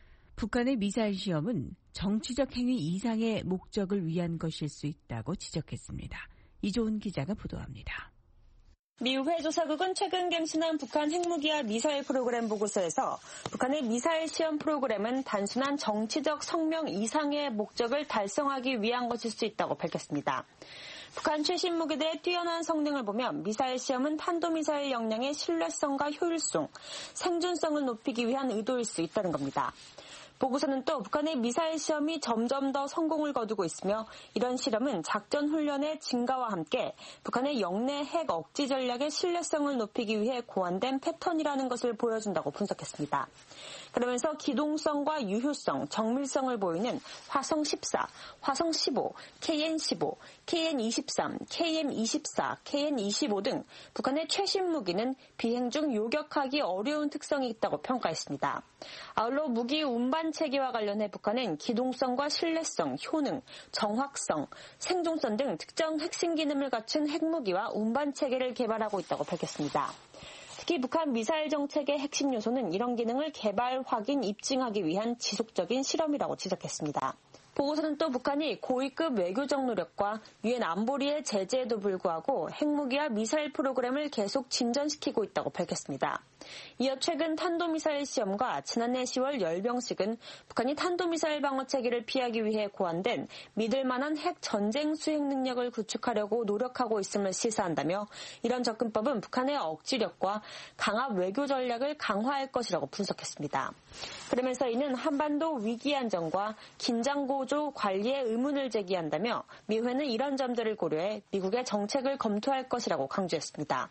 북한의 미사일 시험은 정치적 행위 이상의 목적을 위한 것일 수 있다고 지적했습니다. 이조은 기자가 보도합니다. 미 의회조사국은 최근 갱신한 북한 핵무기와 미사일 프로그램 보고서에서 북한의 미사일 시험 프로그램은 단순한 정치적 성명 이상의 목적을 달성하기 위한 것일 수 있다고 밝혔습니다. 북한 최신 무기들의 뛰어난 성능을 보면 미사일 시험은 탄도미사일 역량의 신뢰성과 효율성, 생존성을 높이기 위한 의도일 수 있다는 겁니다. 보고서는 또 북한의 미사일 시험이 점점 더 성공을 거두고 있으며 이런 실험은 작전 훈련의 증가와 함께 북한의 영내 핵 억지 전략의 신뢰성을 높이기 위해 고안된 패턴이라는 것을 보여준다고 분석했습니다. 그러면서 기동성과 유효성, 정밀성을 보이는 화성 십사, 화성 십오, 케이엔 십오, 케이엔 이십삼, 케이엠 이십사, 케이엔 이십오 등 북한의 최신 무기는 비행 중 요격하기 어려운 특성이 있다고 평가했습니다. 아울러 무기 운반 체계와 관련해 북한은 기동성과 신뢰성, 효능, 정확성, 생존성 등 특정 핵심 기능을 갖춘 핵무기와 운반 체계를 개발하고 있다고 밝혔습니다. 특히 북한 미사일 정책의 핵심 요소는 이런 기능을 개발, 확인, 입증하기 위한 지속적인 실험이라고 지적했습니다. 보고서는 또 북한이 고위급 외교적 노력과 유엔 안보리의 제재에도 불구하고 핵무기와 미사일 프로그램을 계속 진전시키고 있다고 밝혔습니다. 이어 최근 탄도미사일 시험과 지난해 시월 열병식은 북한이 탄도미사일 방어 체계를 피하기 위해 고안된 믿을 만한 핵 전쟁 수행 능력을 구축하려고 노력하고 있음을 시사한다며 이런 접근법은 북한의 억지력과 강압 외교 전략을 강화할 것이라고 분석했습니다. 그러면서 이는 한반도 위기 안정과 긴장 고조 관리에 의문을 제기한다며 미회는 이런 점들을 고려해 미국의 정책을 검토할 것이라고 강조했습니다.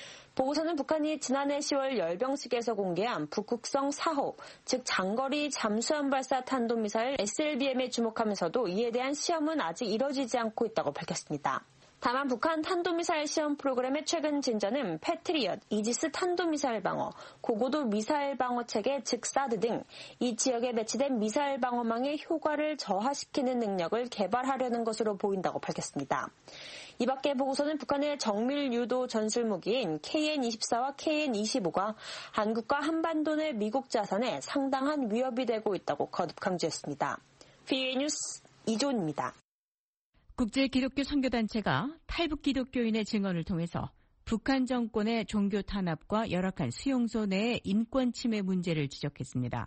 보고서는 북한이 지난해 시월 열병식에서 공개한 북극성 사 호, 즉 장거리 잠수함 발사 탄도미사일 에스엘비엠에 주목하면서도 이에 대한 시험은 아직 이뤄지지 않고 있다고 밝혔습니다. 다만 북한 탄도미사일 시험 프로그램의 최근 진전은 패트리엇, 이지스 탄도미사일 방어, 고고도 미사일 방어 체계 즉 사드 등 이 지역에 배치된 미사일 방어망의 효과를 저하시키는 능력을 개발하려는 것으로 보인다고 밝혔습니다. 이 밖에 보고서는 북한의 정밀 유도 전술무기인 케이엔 이십사와 케이엔 이십오가 한국과 한반도 내 미국 자산에 상당한 위협이 되고 있다고 거듭 강조했습니다. 브이오에이 뉴스 이조은입니다. 국제기독교 선교단체가 탈북 기독교인의 증언을 통해서 북한 정권의 종교 탄압과 열악한 수용소 내의 인권 침해 문제를 지적했습니다.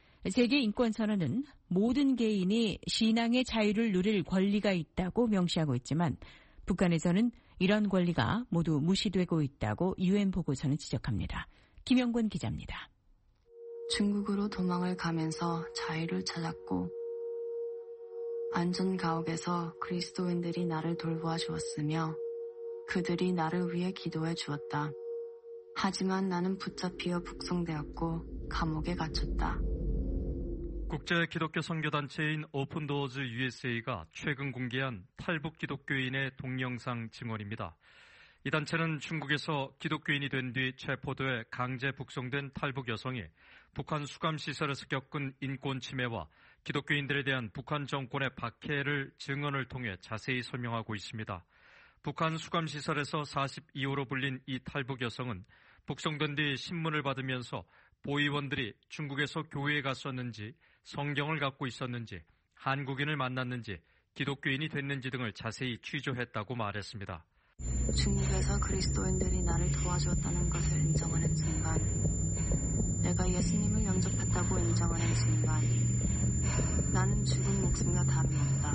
세계인권선언은 모든 개인이 신앙의 자유를 누릴 권리가 있다고 명시하고 있지만 북한에서는 이런 권리가 모두 무시되고 있다고 유엔 보고서는 지적합니다. 김영권 기자입니다. 중국으로 도망을 가면서 자유를 찾았고 안전 가옥에서 그리스도인들이 나를 돌보아 주었으며 그들이 나를 위해 기도해 주었다. 하지만 나는 붙잡히어 북송되었고 감옥에 갇혔다. 국제 기독교 선교단체인 오픈도어즈 유에스에이가 최근 공개한 탈북 기독교인의 동영상 증언입니다. 이 단체는 중국에서 기독교인이 된 뒤 체포돼 강제 북송된 탈북 여성이 북한 수감시설에서 겪은 인권 침해와 기독교인들에 대한 북한 정권의 박해를 증언을 통해 자세히 설명하고 있습니다. 북한 수감시설에서 사십이 호로 불린 이 탈북 여성은 북송된 뒤 신문을 받으면서 보위원들이 중국에서 교회에 갔었는지, 성경을 갖고 있었는지, 한국인을 만났는지, 기독교인이 됐는지 등을 자세히 취조했다고 말했습니다. 중국에서 그리스도인들이 나를 도와주었다는 것을 인정하는 순간, 내가 예수님을 영접했다고 인정하는 순간, 나는 죽은 목숨과 다름없다.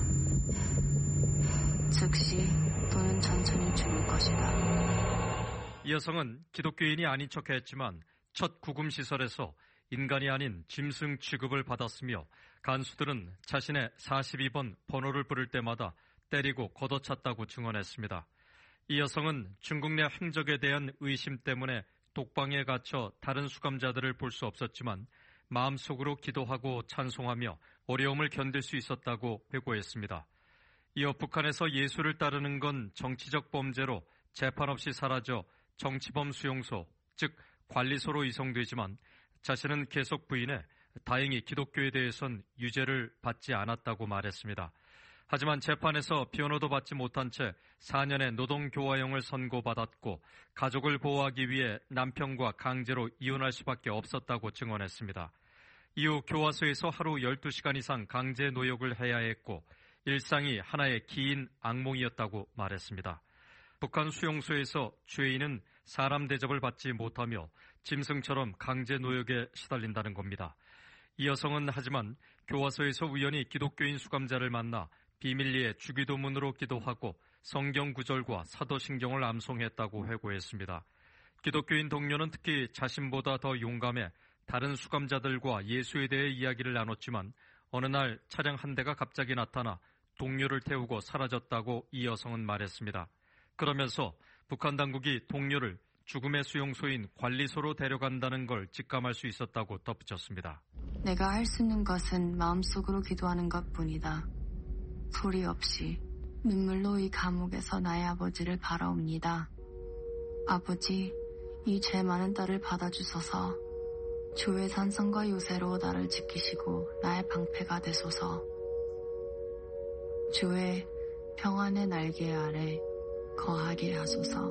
즉시 또는 천천히 죽을 것이다. 이 여성은 기독교인이 아닌 척했지만 첫 구금시설에서 인간이 아닌 짐승 취급을 받았으며 간수들은 자신의 사십이 번 번호를 부를 때마다 때리고 걷어찼다고 증언했습니다. 이 여성은 중국 내 행적에 대한 의심 때문에 독방에 갇혀 다른 수감자들을 볼 수 없었지만 마음속으로 기도하고 찬송하며 어려움을 견딜 수 있었다고 회고했습니다. 이어 북한에서 예수를 따르는 건 정치적 범죄로 재판 없이 사라져 정치범 수용소, 즉 관리소로 이송되지만 자신은 계속 부인해 다행히 기독교에 대해선 유죄를 받지 않았다고 말했습니다. 하지만 재판에서 변호도 받지 못한 채 사 년의 노동교화형을 선고받았고 가족을 보호하기 위해 남편과 강제로 이혼할 수밖에 없었다고 증언했습니다. 이후 교화소에서 하루 열두 시간 이상 강제 노역을 해야 했고 일상이 하나의 긴 악몽이었다고 말했습니다. 북한 수용소에서 죄인은 사람 대접을 받지 못하며 짐승처럼 강제 노역에 시달린다는 겁니다. 이 여성은 하지만 교화소에서 우연히 기독교인 수감자를 만나 비밀리에 주기도문으로 기도하고 성경 구절과 사도신경을 암송했다고 회고했습니다. 기독교인 동료는 특히 자신보다 더 용감해 다른 수감자들과 예수에 대해 이야기를 나눴지만 어느 날 차량 한 대가 갑자기 나타나 동료를 태우고 사라졌다고 이 여성은 말했습니다. 그러면서 북한 당국이 동료를 죽음의 수용소인 관리소로 데려간다는 걸 직감할 수 있었다고 덧붙였습니다. 내가 할 수 있는 것은 마음속으로 기도하는 것뿐이다. 소리 없이 눈물로 이 감옥에서 나의 아버지를 바라옵니다. 아버지, 이 죄 많은 딸을 받아주소서. 주의 산성과 요새로 나를 지키시고 나의 방패가 되소서. 주의 평안의 날개 아래 거하게 하소서.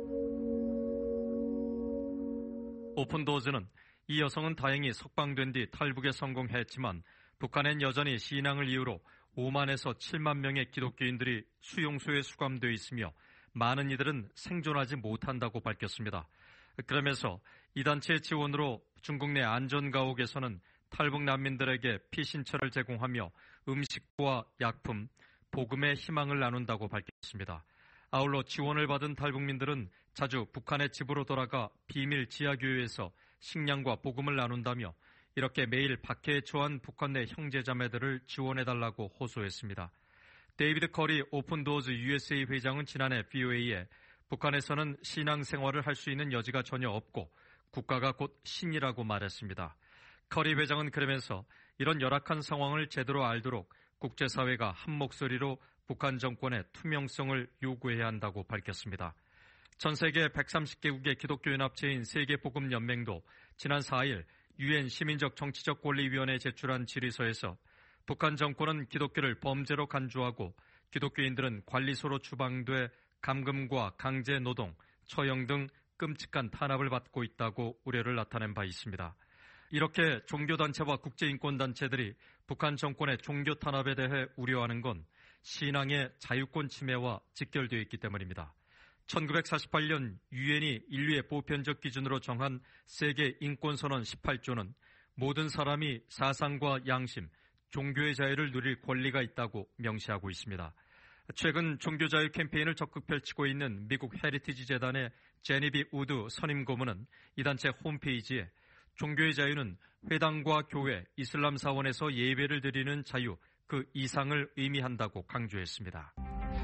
오픈도어즈는 이 여성은 다행히 석방된 뒤 탈북에 성공했지만 북한엔 여전히 신앙을 이유로 오만에서 칠만 명의 기독교인들이 수용소에 수감되어 있으며 많은 이들은 생존하지 못한다고 밝혔습니다. 그러면서 이 단체의 지원으로 중국 내 안전가옥에서는 탈북 난민들에게 피신처를 제공하며 음식과 약품, 복음의 희망을 나눈다고 밝혔습니다. 아울러 지원을 받은 탈북민들은 자주 북한의 집으로 돌아가 비밀 지하교회에서 식량과 복음을 나눈다며 이렇게 매일 박해에 처한 북한 내 형제자매들을 지원해달라고 호소했습니다. 데이비드 커리 오픈도어즈 유에스에이 회장은 지난해 브이오에이에 북한에서는 신앙생활을 할 수 있는 여지가 전혀 없고 국가가 곧 신이라고 말했습니다. 커리 회장은 그러면서 이런 열악한 상황을 제대로 알도록 국제사회가 한 목소리로 북한 정권의 투명성을 요구해야 한다고 밝혔습니다. 전 세계 백삼십 개국의 기독교연합체인 세계복음연맹도 지난 사 일 유엔 시민적 정치적 권리위원회에 제출한 질의서에서 북한 정권은 기독교를 범죄로 간주하고 기독교인들은 관리소로 추방돼 감금과 강제 노동, 처형 등 끔찍한 탄압을 받고 있다고 우려를 나타낸 바 있습니다. 이렇게 종교단체와 국제인권단체들이 북한 정권의 종교 탄압에 대해 우려하는 건 신앙의 자유권 침해와 직결되어 있기 때문입니다. 천구백사십팔 년 유엔이 인류의 보편적 기준으로 정한 세계 인권선언 십팔 조는 모든 사람이 사상과 양심, 종교의 자유를 누릴 권리가 있다고 명시하고 있습니다. 최근 종교자유 캠페인을 적극 펼치고 있는 미국 헤리티지 재단의 제니비 우드 선임 고문은 이 단체 홈페이지에 종교의 자유는 회당과 교회, 이슬람 사원에서 예배를 드리는 자유, 그 이상을 의미한다고 강조했습니다.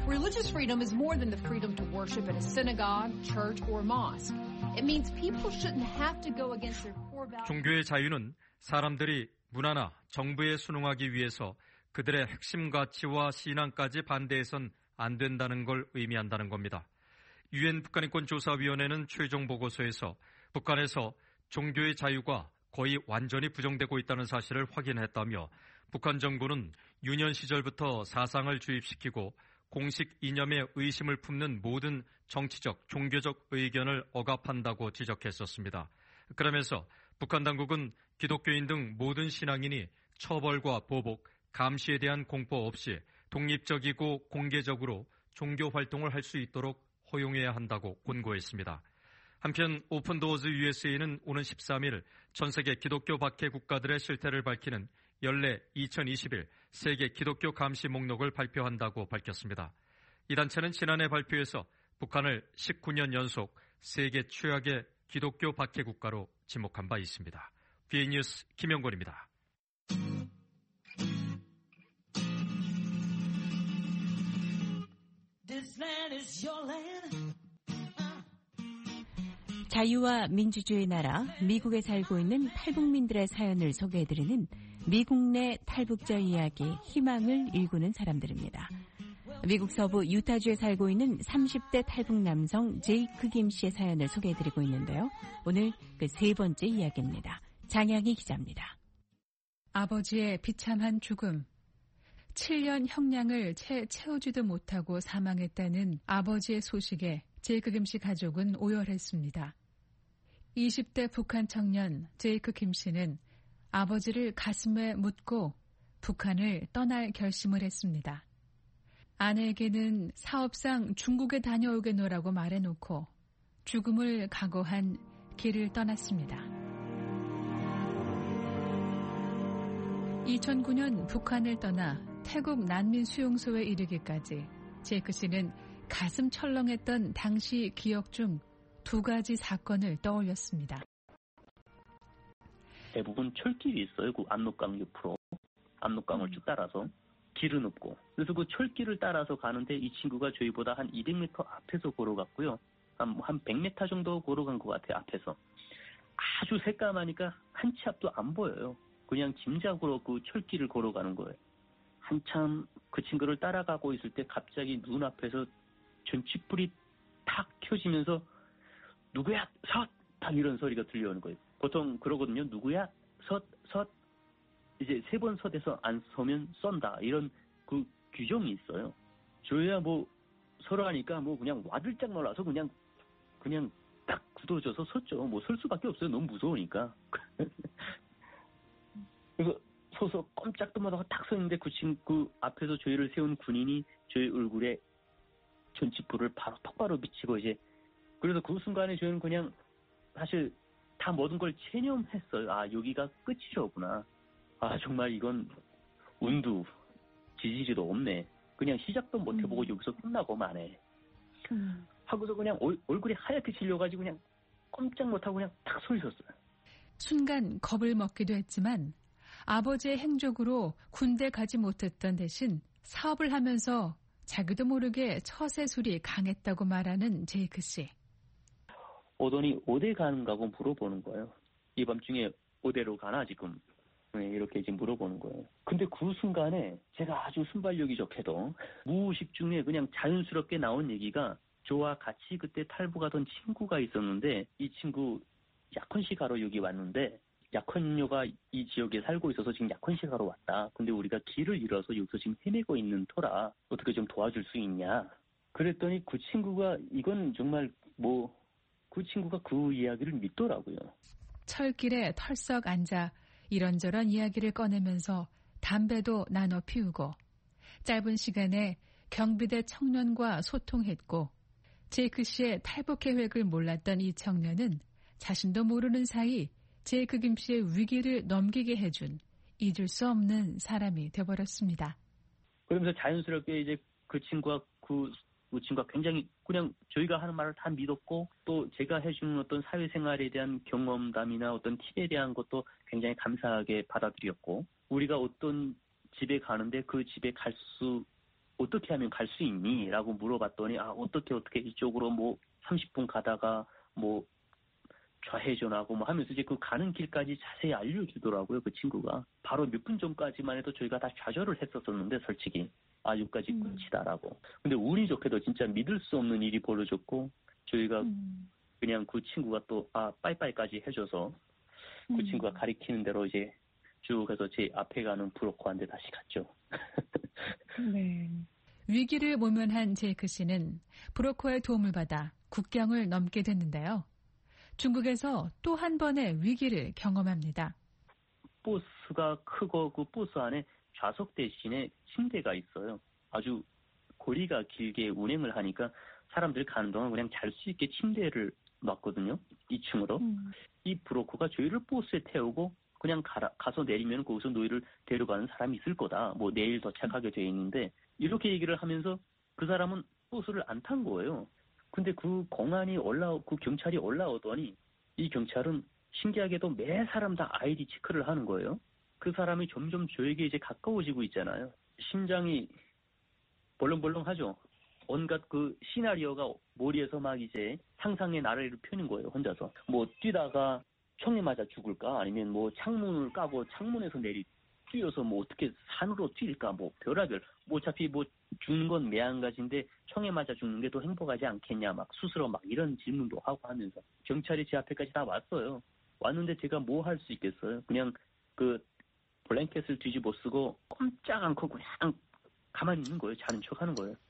Religious freedom is more than the freedom to worship at a synagogue, church, or mosque. It means people shouldn't have to go against their core values. 종교의 자유는 사람들이 문화나 정부에 순응하기 위해서 그들의 핵심 가치와 신앙까지 반대해선 안 된다는 걸 의미한다는 겁니다. 유엔 북한인권조사위원회는 최종 보고서에서 북한에서 종교의 자유가 거의 완전히 부정되고 있다는 사실을 확인했다며 북한 정부는 유년 시절부터 사상을 주입시키고 공식 이념에 의심을 품는 모든 정치적, 종교적 의견을 억압한다고 지적했었습니다. 그러면서 북한 당국은 기독교인 등 모든 신앙인이 처벌과 보복, 감시에 대한 공포 없이 독립적이고 공개적으로 종교 활동을 할 수 있도록 허용해야 한다고 권고했습니다. 한편 오픈도어즈 유에스에이는 오는 십삼 일 전 세계 기독교 박해 국가들의 실태를 밝히는 연례 이천이십일 세계 기독교 감시 목록을 발표한다고 밝혔습니다. 이 단체는 지난해 발표에서 북한을 십구 년 연속 세계 최악의 기독교 박해 국가로 지목한 바 있습니다. 비에이 뉴스 김영권입니다. 자유와 민주주의 나라 미국에 살고 있는 탈북민들의 사연을 소개해드리는 미국 내 탈북자 이야기, 희망을 일구는 사람들입니다. 미국 서부 유타주에 살고 있는 삼십 대 탈북 남성 제이크 김 씨의 사연을 소개해드리고 있는데요. 오늘 그 세 번째 이야기입니다. 장양희 기자입니다. 아버지의 비참한 죽음. 칠 년 형량을 채 채우지도 못하고 사망했다는 아버지의 소식에 제이크 김 씨 가족은 오열했습니다. 이십 대 북한 청년 제이크 김 씨는 아버지를 가슴에 묻고 북한을 떠날 결심을 했습니다. 아내에게는 사업상 중국에 다녀오겠노라고 말해놓고 죽음을 각오한 길을 떠났습니다. 이천구 년 북한을 떠나 태국 난민 수용소에 이르기까지 제이크 씨는 가슴 철렁했던 당시 기억 중 두 가지 사건을 떠올렸습니다. 대부분 철길이 있어요. 그 압록강 옆으로. 압록강을 쭉 따라서. 길은 없고. 그래서 그 철길을 따라서 가는데 이 친구가 저희보다 한 이백 미터 앞에서 걸어갔고요. 한, 한 백 미터 정도 걸어간 것 같아요. 앞에서. 아주 새까마니까 한 치 앞도 안 보여요. 그냥 짐작으로 그 철길을 걸어가는 거예요. 한참 그 친구를 따라가고 있을 때 갑자기 눈앞에서 전чих불이 탁 켜지면서 누구야? 섰! 딱 이런 소리가 들려오는 거예요. 보통 그러거든요. 누구야? 섰! 섰! 이제 세 번 섰에서 안 서면 쏜다. 이런 그 규정이 있어요. 저희야 뭐 서로 하니까 뭐 그냥 와들짝 놀라서 그냥 그냥 딱 굳어져서 섰죠. 뭐 설 수밖에 없어요. 너무 무서우니까. 그래서 서서 꼼짝도 못하고 딱 서 있는데 그 친구 앞에서 저희를 세운 군인이 저희 얼굴에 전чих불을 바로 똑바로 비치고 이제 그래서 그 순간에 저희는 그냥 사실 다 모든 걸 체념했어요. 아 여기가 끝이로구나. 아 정말 이건 운도 지지리도 없네. 그냥 시작도 못 해보고 음. 여기서 끝나고 마네. 음. 하고서 그냥 얼, 얼굴이 하얗게 질려가지고 그냥 꼼짝 못하고 그냥 탁 서 있었어요. 순간 겁을 먹기도 했지만 아버지의 행적으로 군대 가지 못했던 대신 사업을 하면서 자기도 모르게 처세술이 강했다고 말하는 제이크 씨. 오더니 어디 가는가고 물어보는 거예요. 이 밤중에 어디로 가나 지금. 네, 이렇게 지금 물어보는 거예요. 근데 그 순간에 제가 아주 순발력이 좋게도 무의식 중에 그냥 자연스럽게 나온 얘기가 저와 같이 그때 탈북하던 친구가 있었는데 이 친구 약혼식 하러 여기 왔는데 약혼녀가 이 지역에 살고 있어서 지금 약혼식 하러 왔다. 근데 우리가 길을 잃어서 여기서 지금 헤매고 있는 터라 어떻게 좀 도와줄 수 있냐. 그랬더니 그 친구가 이건 정말 뭐 그 친구가 그 이야기를 믿더라고요. 철길에 털썩 앉아 이런저런 이야기를 꺼내면서 담배도 나눠 피우고 짧은 시간에 경비대 청년과 소통했고 제이크 씨의 탈북 계획을 몰랐던 이 청년은 자신도 모르는 사이 제이크 김 씨의 위기를 넘기게 해준 잊을 수 없는 사람이 되어버렸습니다. 그러면서 자연스럽게 이제 그 친구가 그, 그 친구가 굉장히 그냥 저희가 하는 말을 다 믿었고 또 제가 해주는 어떤 사회생활에 대한 경험담이나 어떤 팁에 대한 것도 굉장히 감사하게 받아들였고 우리가 어떤 집에 가는데 그 집에 갈 수 어떻게 하면 갈 수 있니? 라고 물어봤더니 아 어떻게 어떻게 이쪽으로 뭐 삼십 분 가다가 뭐 좌회전하고 뭐 하면서 이제 그 가는 길까지 자세히 알려주더라고요. 그 친구가. 바로 몇 분 전까지만 해도 저희가 다 좌절을 했었었는데 솔직히 아 여기까지 음. 끝이다라고. 근데 운이 좋게도 진짜 믿을 수 없는 일이 벌어졌고 저희가 음. 그냥 그 친구가 또 아 빠이빠이까지 해줘서 그 음. 친구가 가리키는 대로 이제 쭉 해서 제 앞에 가는 브로커한테 다시 갔죠. 네. 위기를 모면한 제이크 씨는 브로커의 도움을 받아 국경을 넘게 됐는데요. 중국에서 또 한 번의 위기를 경험합니다. 버스가 크고 그 버스 안에 좌석 대신에 침대가 있어요. 아주 거리가 길게 운행을 하니까 사람들 가는 동안 그냥 잘 수 있게 침대를 놨거든요. 이 층으로. 음. 이 브로커가 저희를 버스에 태우고 그냥 가라, 가서 내리면 거기서 너희를 데려가는 사람이 있을 거다. 뭐 내일 도착하게 돼 있는데 이렇게 얘기를 하면서 그 사람은 버스를 안 탄 거예요. 근데 그 공안이 올라오, 그 경찰이 올라오더니 이 경찰은 신기하게도 매 사람 다 아이디 체크를 하는 거예요. 그 사람이 점점 저에게 이제 가까워지고 있잖아요. 심장이 벌렁벌렁하죠. 온갖 그 시나리오가 머리에서 막 이제 상상의 나래를 펴는 거예요. 혼자서. 뭐 뛰다가 총에 맞아 죽을까? 아니면 뭐 창문을 까고 창문에서 내리 뛰어서 뭐 어떻게 산으로 뛸까? 뭐 별하별. 뭐 어차피 뭐 죽는 건 매한가지인데 총에 맞아 죽는 게 더 행복하지 않겠냐? 막 스스로 막 이런 질문도 하고 하면서 경찰이 제 앞에까지 다 왔어요. 왔는데 제가 뭐 할 수 있겠어요? 그냥 그 블랭켓을 뒤집어 쓰고 꼼짝 않고 그냥 가만히 있는 거예요. 자는 척 하는 거예요.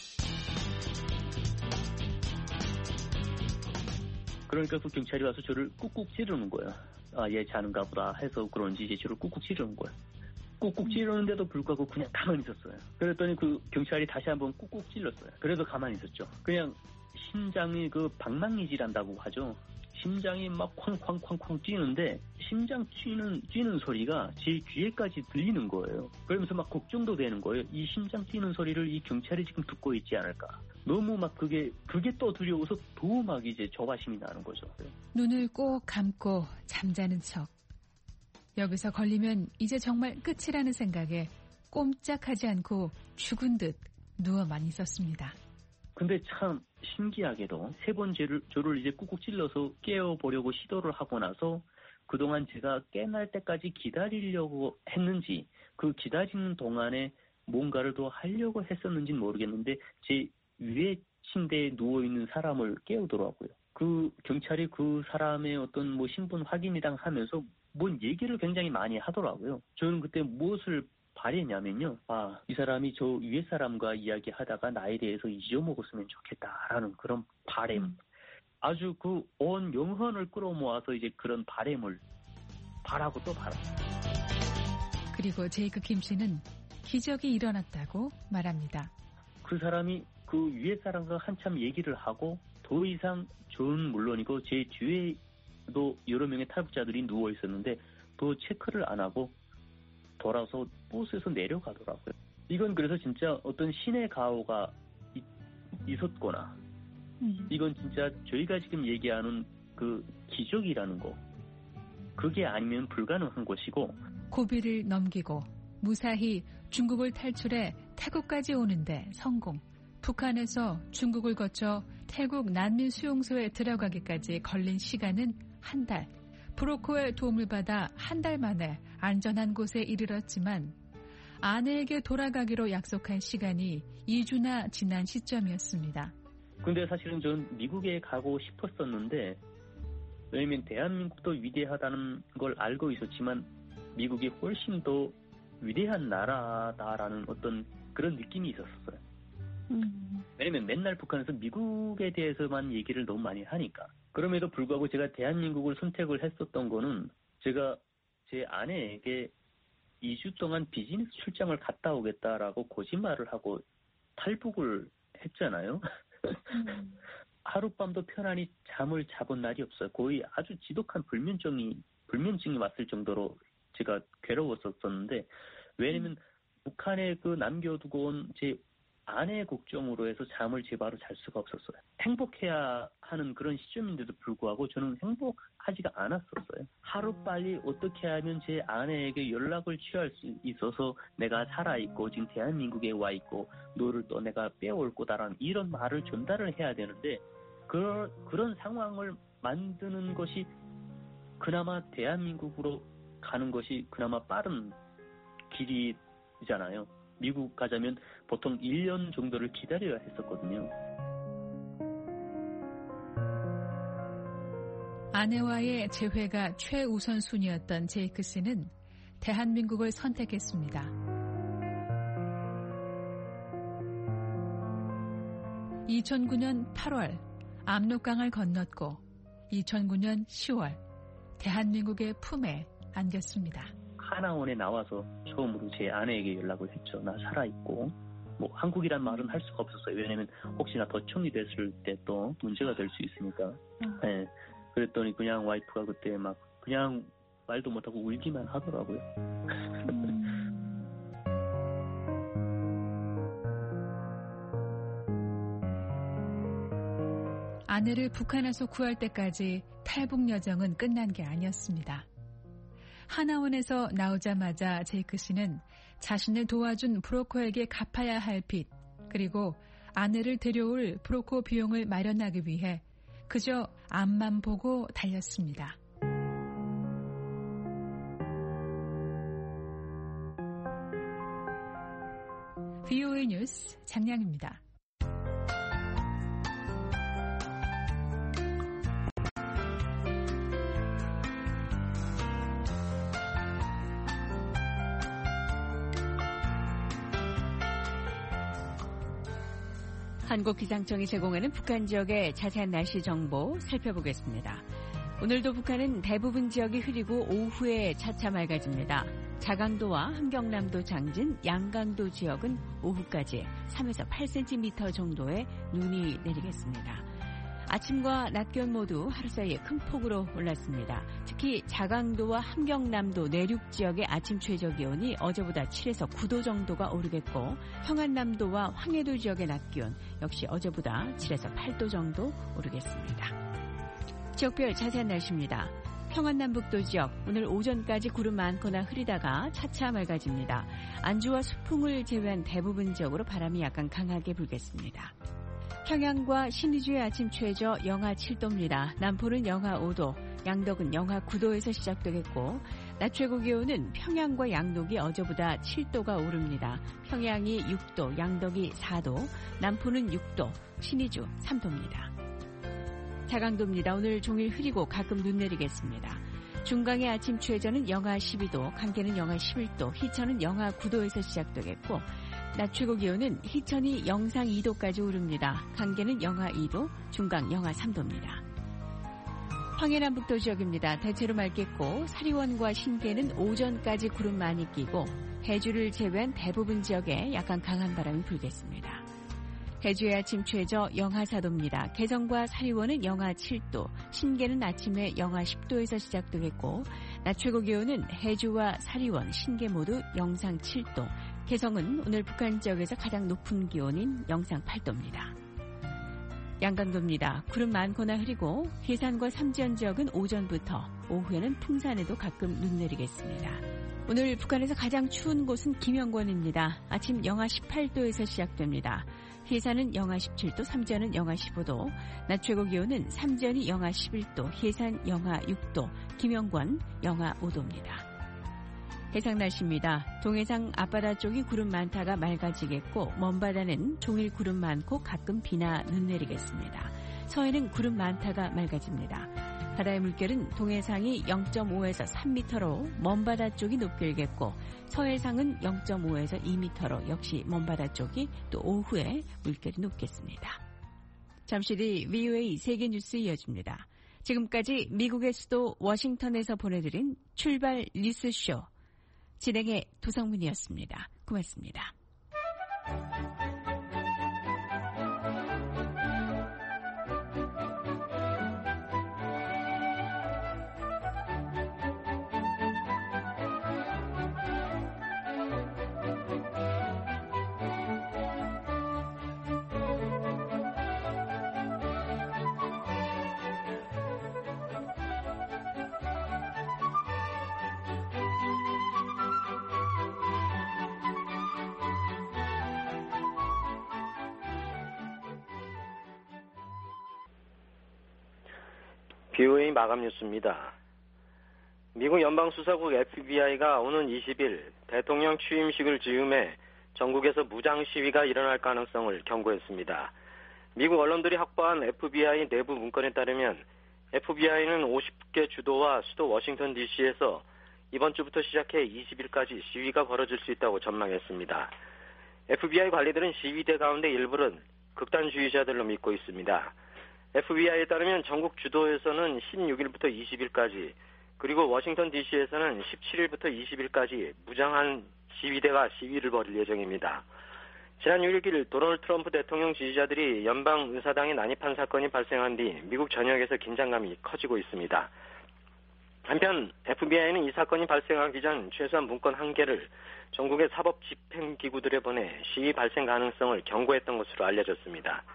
그러니까 그 경찰이 와서 저를 꾹꾹 찌르는 거예요. 아, 얘 자는가 보다 해서 그런지 이제 저를 꾹꾹 찌르는 거예요. 꾹꾹 찌르는데도 불구하고 그냥 가만히 있었어요. 그랬더니 그 경찰이 다시 한번 꾹꾹 찔렀어요. 그래도 가만히 있었죠. 그냥 심장이 그 방망이질한다고 하죠. 심장이 막 쾅쾅쾅쾅 뛰는데 심장 뛰는 뛰는 소리가 제 귀에까지 들리는 거예요. 그러면서 막 걱정도 되는 거예요. 이 심장 뛰는 소리를 이 경찰이 지금 듣고 있지 않을까. 너무 막 그게 그게 또 두려워서 더 막 이제 조바심이 나는 거죠. 눈을 꼭 감고 잠자는 척. 여기서 걸리면 이제 정말 끝이라는 생각에 꼼짝하지 않고 죽은 듯 누워만 있었습니다. 근데 참 신기하게도 세 번 저를, 저를 이제 꾹꾹 찔러서 깨워보려고 시도를 하고 나서 그동안 제가 깨날 때까지 기다리려고 했는지 그 기다리는 동안에 뭔가를 더 하려고 했었는지는 모르겠는데 제 위에 침대에 누워있는 사람을 깨우더라고요. 그 경찰이 그 사람의 어떤 뭐 신분 확인이랑 하면서 뭔 얘기를 굉장히 많이 하더라고요. 저는 그때 무엇을 바랬냐면요. 아, 이 사람이 저 위에 사람과 이야기하다가 나에 대해서 잊어먹었으면 좋겠다라는 그런 바램. 음. 아주 그 온 영혼을 끌어모아서 이제 그런 바램을 바라고 또 바라. 그리고 제이크 김 씨는 기적이 일어났다고 말합니다. 그 사람이 그 위에 사람과 한참 얘기를 하고 더 이상 저는 물론이고 제 뒤에도 여러 명의 탈북자들이 누워 있었는데 더 체크를 안 하고 돌아서 버스에서 내려가더라고요. 이건 그래서 진짜 어떤 신의 가호가 있, 있었거나 음. 이건 진짜 저희가 지금 얘기하는 그 기적이라는 거 그게 아니면 불가능한 것이고 고비를 넘기고 무사히 중국을 탈출해 태국까지 오는데 성공. 북한에서 중국을 거쳐 태국 난민 수용소에 들어가기까지 걸린 시간은 한 달. 브로커의 도움을 받아 한 달 만에 안전한 곳에 이르렀지만 아내에게 돌아가기로 약속한 시간이 이 주나 지난 시점이었습니다. 근데 사실은 전 미국에 가고 싶었었는데 왜냐면 대한민국도 위대하다는 걸 알고 있었지만 미국이 훨씬 더 위대한 나라다라는 어떤 그런 느낌이 있었어요. 음. 왜냐면 맨날 북한에서 미국에 대해서만 얘기를 너무 많이 하니까. 그럼에도 불구하고 제가 대한민국을 선택을 했었던 거는 제가 제 아내에게 이 주 동안 비즈니스 출장을 갔다 오겠다라고 거짓말을 하고 탈북을 했잖아요. 음. 하룻밤도 편안히 잠을 자본 날이 없어요. 거의 아주 지독한 불면증이, 불면증이 왔을 정도로 제가 괴로웠었었는데, 왜냐면 음. 북한에 그 남겨두고 온 제 아내의 걱정으로 해서 잠을 제 바로 잘 수가 없었어요. 행복해야 하는 그런 시점인데도 불구하고 저는 행복하지가 않았었어요. 하루빨리 어떻게 하면 제 아내에게 연락을 취할 수 있어서 내가 살아있고 지금 대한민국에 와 있고 너를 또 내가 빼올 거다라는 이런 말을 전달을 해야 되는데 그, 그런 상황을 만드는 것이 그나마 대한민국으로 가는 것이 그나마 빠른 길이잖아요. 미국 가자면 보통 일 년 정도를 기다려야 했었거든요. 아내와의 재회가 최우선순위였던 제이크 씨는 대한민국을 선택했습니다. 이천구 년 팔월 압록강을 건넜고 이천구 년 시월 대한민국의 품에 안겼습니다. 하나원에 나와서 처음으로 제 아내에게 연락을 했죠. 나 살아있고 뭐 한국이란 말은 할 수가 없었어요. 왜냐하면 혹시나 더 총리됐을 때 또 문제가 될 수 있으니까. 음. 네. 그랬더니 그냥 와이프가 그때 막 그냥 말도 못하고 울기만 하더라고요. 음. 아내를 북한에서 구할 때까지 탈북 여정은 끝난 게 아니었습니다. 하나원에서 나오자마자 제이크 씨는 자신을 도와준 브로커에게 갚아야 할 빚, 그리고 아내를 데려올 브로커 비용을 마련하기 위해 그저 앞만 보고 달렸습니다. 브이오에이 뉴스 장량입니다. 한국기상청이 제공하는 북한 지역의 자세한 날씨 정보 살펴보겠습니다. 오늘도 북한은 대부분 지역이 흐리고 오후에 차차 맑아집니다. 자강도와 함경남도 장진, 양강도 지역은 오후까지 삼에서 팔 센티미터 정도의 눈이 내리겠습니다. 아침과 낮 기온 모두 하루 사이에 큰 폭으로 올랐습니다. 특히 자강도와 함경남도 내륙 지역의 아침 최저 기온이 어제보다 칠에서 구 도 정도가 오르겠고 평안남도와 황해도 지역의 낮 기온 역시 어제보다 칠에서 팔 도 정도 오르겠습니다. 지역별 자세한 날씨입니다. 평안남북도 지역 오늘 오전까지 구름 많거나 흐리다가 차차 맑아집니다. 안주와 수풍을 제외한 대부분 지역으로 바람이 약간 강하게 불겠습니다. 평양과 신의주의 아침 최저 영하 칠 도입니다. 남포는 영하 오 도, 양덕은 영하 구 도에서 시작되겠고 낮 최고 기온은 평양과 양덕이 어제보다 칠 도가 오릅니다. 평양이 육 도, 양덕이 사 도, 남포는 육 도, 신의주 삼 도입니다. 자강도입니다. 오늘 종일 흐리고 가끔 눈 내리겠습니다. 중강의 아침 최저는 영하 십이 도, 강계는 영하 십일 도, 희천은 영하 구 도에서 시작되겠고 낮 최고 기온은 희천이 영상 이 도까지 오릅니다. 강계는 영하 이 도, 중강 영하 삼 도입니다. 황해남북도 지역입니다. 대체로 맑겠고 사리원과 신계는 오전까지 구름 많이 끼고 해주를 제외한 대부분 지역에 약간 강한 바람이 불겠습니다. 해주의 아침 최저 영하 사 도입니다. 개성과 사리원은 영하 칠 도, 신계는 아침에 영하 십 도에서 시작되겠고 낮 최고 기온은 해주와 사리원, 신계 모두 영상 칠 도, 개성은 오늘 북한 지역에서 가장 높은 기온인 영상 팔 도입니다. 양강도입니다. 구름 많거나 흐리고 해산과 삼지연 지역은 오전부터 오후에는 풍산에도 가끔 눈 내리겠습니다. 오늘 북한에서 가장 추운 곳은 김영권입니다. 아침 영하 십팔 도에서 시작됩니다. 해산은 영하 십칠 도, 삼지연은 영하 십오 도, 낮 최고 기온은 삼지연이 영하 십일 도, 해산 영하 육 도, 김영권 영하 오 도입니다. 해상 날씨입니다. 동해상 앞바다 쪽이 구름 많다가 맑아지겠고 먼바다는 종일 구름 많고 가끔 비나 눈 내리겠습니다. 서해는 구름 많다가 맑아집니다. 바다의 물결은 동해상이 영 점 오에서 삼 미터로 먼바다 쪽이 높길겠고 서해상은 영 점 오에서 이 미터로 역시 먼바다 쪽이 또 오후에 물결이 높겠습니다. 잠시 뒤 브이오에이 세계뉴스 이어집니다. 지금까지 미국의 수도 워싱턴에서 보내드린 출발 뉴스쇼 진행의 도성문이었습니다. 고맙습니다. 비오에이 마감 뉴스입니다. 미국 연방수사국 에프비아이가 오는 이십 일 대통령 취임식을 즈음해 전국에서 무장 시위가 일어날 가능성을 경고했습니다. 미국 언론들이 확보한 에프비아이 내부 문건에 따르면 에프비아이는 오십 개 주도와 수도 워싱턴 디씨에서 이번 주부터 시작해 이십 일까지 시위가 벌어질 수 있다고 전망했습니다. 에프비아이 관리들은 시위대 가운데 일부는 극단주의자들로 믿고 있습니다. 에프비아이에 따르면 전국 주도에서는 십육 일부터 이십 일까지 그리고 워싱턴 디씨에서는 십칠 일부터 이십 일까지 무장한 시위대가 시위를 벌일 예정입니다. 지난 육 일 도널드 트럼프 대통령 지지자들이 연방 의사당에 난입한 사건이 발생한 뒤 미국 전역에서 긴장감이 커지고 있습니다. 한편 에프비아이는 이 사건이 발생하기 전 최소한 문건 한 개를 전국의 사법 집행기구들에 보내 시위 발생 가능성을 경고했던 것으로 알려졌습니다.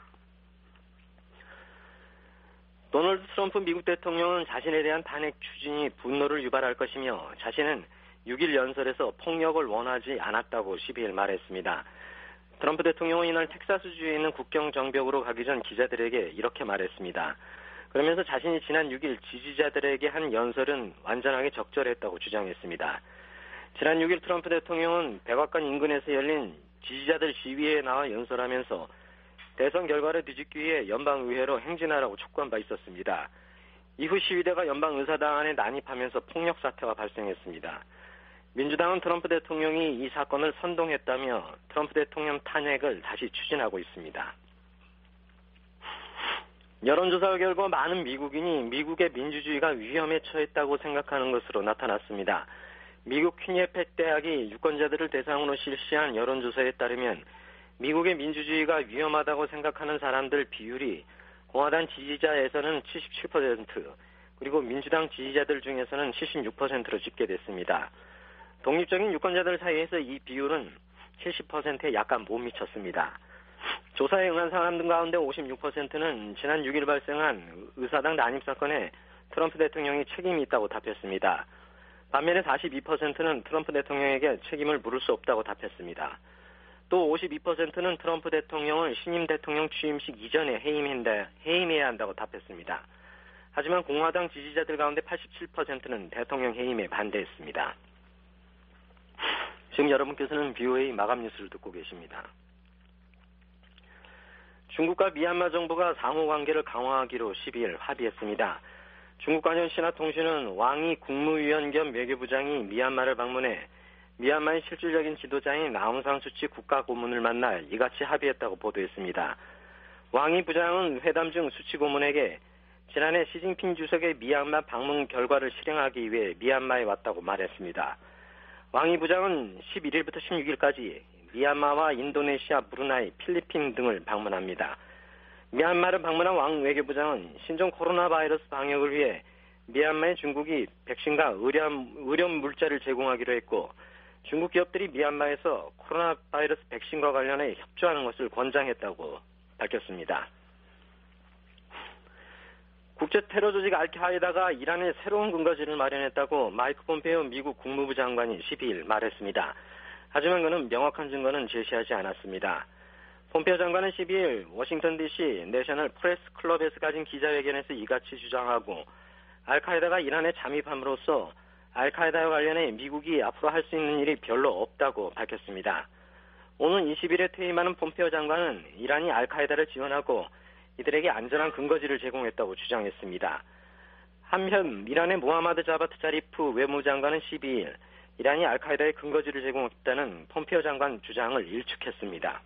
도널드 트럼프 미국 대통령은 자신에 대한 탄핵 추진이 분노를 유발할 것이며 자신은 육 일 연설에서 폭력을 원하지 않았다고 십이 일 말했습니다. 트럼프 대통령은 이날 텍사스주에 있는 국경 정벽으로 가기 전 기자들에게 이렇게 말했습니다. 그러면서 자신이 지난 육 일 지지자들에게 한 연설은 완전하게 적절했다고 주장했습니다. 지난 육 일 트럼프 대통령은 백악관 인근에서 열린 지지자들 시위에 나와 연설하면서 대선 결과를 뒤집기 위해 연방의회로 행진하라고 촉구한 바 있었습니다. 이후 시위대가 연방의사당 안에 난입하면서 폭력 사태가 발생했습니다. 민주당은 트럼프 대통령이 이 사건을 선동했다며 트럼프 대통령 탄핵을 다시 추진하고 있습니다. 여론조사 결과 많은 미국인이 미국의 민주주의가 위험에 처했다고 생각하는 것으로 나타났습니다. 미국 퀴니에펙 대학이 유권자들을 대상으로 실시한 여론조사에 따르면 미국의 민주주의가 위험하다고 생각하는 사람들 비율이 공화당 지지자에서는 칠십칠 퍼센트, 그리고 민주당 지지자들 중에서는 칠십육 퍼센트로 집계됐습니다. 독립적인 유권자들 사이에서 이 비율은 칠십 퍼센트에 약간 못 미쳤습니다. 조사에 응한 사람들 가운데 오십육 퍼센트는 지난 육 일 발생한 의사당 난입 사건에 트럼프 대통령이 책임이 있다고 답했습니다. 반면에 사십이 퍼센트는 트럼프 대통령에게 책임을 물을 수 없다고 답했습니다. 또 오십이 퍼센트는 트럼프 대통령을 신임 대통령 취임식 이전에 해임한다, 해임해야 한다고 답했습니다. 하지만 공화당 지지자들 가운데 팔십칠 퍼센트는 대통령 해임에 반대했습니다. 지금 여러분께서는 비오에이 마감 뉴스를 듣고 계십니다. 중국과 미얀마 정부가 상호관계를 강화하기로 십이 일 합의했습니다. 중국 관영 신화통신은 왕이 국무위원 겸 외교부장이 미얀마를 방문해 미얀마의 실질적인 지도자인 아웅산 수치 국가고문을 만나 이같이 합의했다고 보도했습니다. 왕이 부장은 회담 중 수치 고문에게 지난해 시진핑 주석의 미얀마 방문 결과를 실행하기 위해 미얀마에 왔다고 말했습니다. 왕이 부장은 십일 일부터 십육 일까지 미얀마와 인도네시아, 브루나이, 필리핀 등을 방문합니다. 미얀마를 방문한 왕 외교부장은 신종 코로나 바이러스 방역을 위해 미얀마에 중국이 백신과 의료, 의료 물자를 제공하기로 했고 중국 기업들이 미얀마에서 코로나 바이러스 백신과 관련해 협조하는 것을 권장했다고 밝혔습니다. 국제 테러 조직 알카이다가 이란에 새로운 근거지를 마련했다고 마이크 폼페이오 미국 국무부 장관이 십이 일 말했습니다. 하지만 그는 명확한 증거는 제시하지 않았습니다. 폼페이오 장관은 십이 일 워싱턴 디씨 내셔널 프레스 클럽에서 가진 기자회견에서 이같이 주장하고 알카이다가 이란에 잠입함으로써 알카이다와 관련해 미국이 앞으로 할 수 있는 일이 별로 없다고 밝혔습니다. 오는 이십 일에 퇴임하는 폼페이오 장관은 이란이 알카이다를 지원하고 이들에게 안전한 근거지를 제공했다고 주장했습니다. 한편 이란의 모하마드 자바트 자리프 외무장관은 십이 일 이란이 알카이다의 근거지를 제공했다는 폼페이오 장관 주장을 일축했습니다.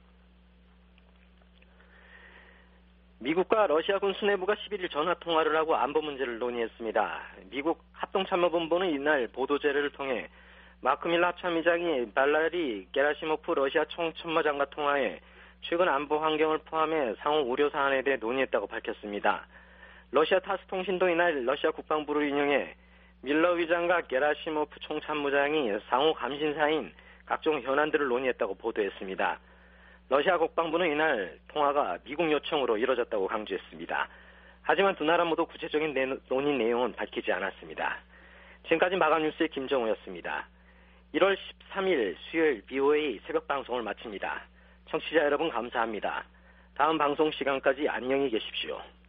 미국과 러시아군 수뇌부가 십일 일 전화통화를 하고 안보 문제를 논의했습니다. 미국 합동참모본부는 이날 보도자료를 통해 마크 밀러 합참의장이 발라리 게라시모프 러시아 총참모장과 통화해 최근 안보 환경을 포함해 상호 우려 사안에 대해 논의했다고 밝혔습니다. 러시아 타스 통신도 이날 러시아 국방부를 인용해 밀러 의장과 게라시모프 총참모장이 상호 감신사인 각종 현안들을 논의했다고 보도했습니다. 러시아 국방부는 이날 통화가 미국 요청으로 이뤄졌다고 강조했습니다. 하지만 두 나라 모두 구체적인 내, 논의 내용은 밝히지 않았습니다. 지금까지 마감 뉴스의 김정우였습니다. 일월 십삼일 수요일 비오에이 새벽 방송을 마칩니다. 청취자 여러분 감사합니다. 다음 방송 시간까지 안녕히 계십시오.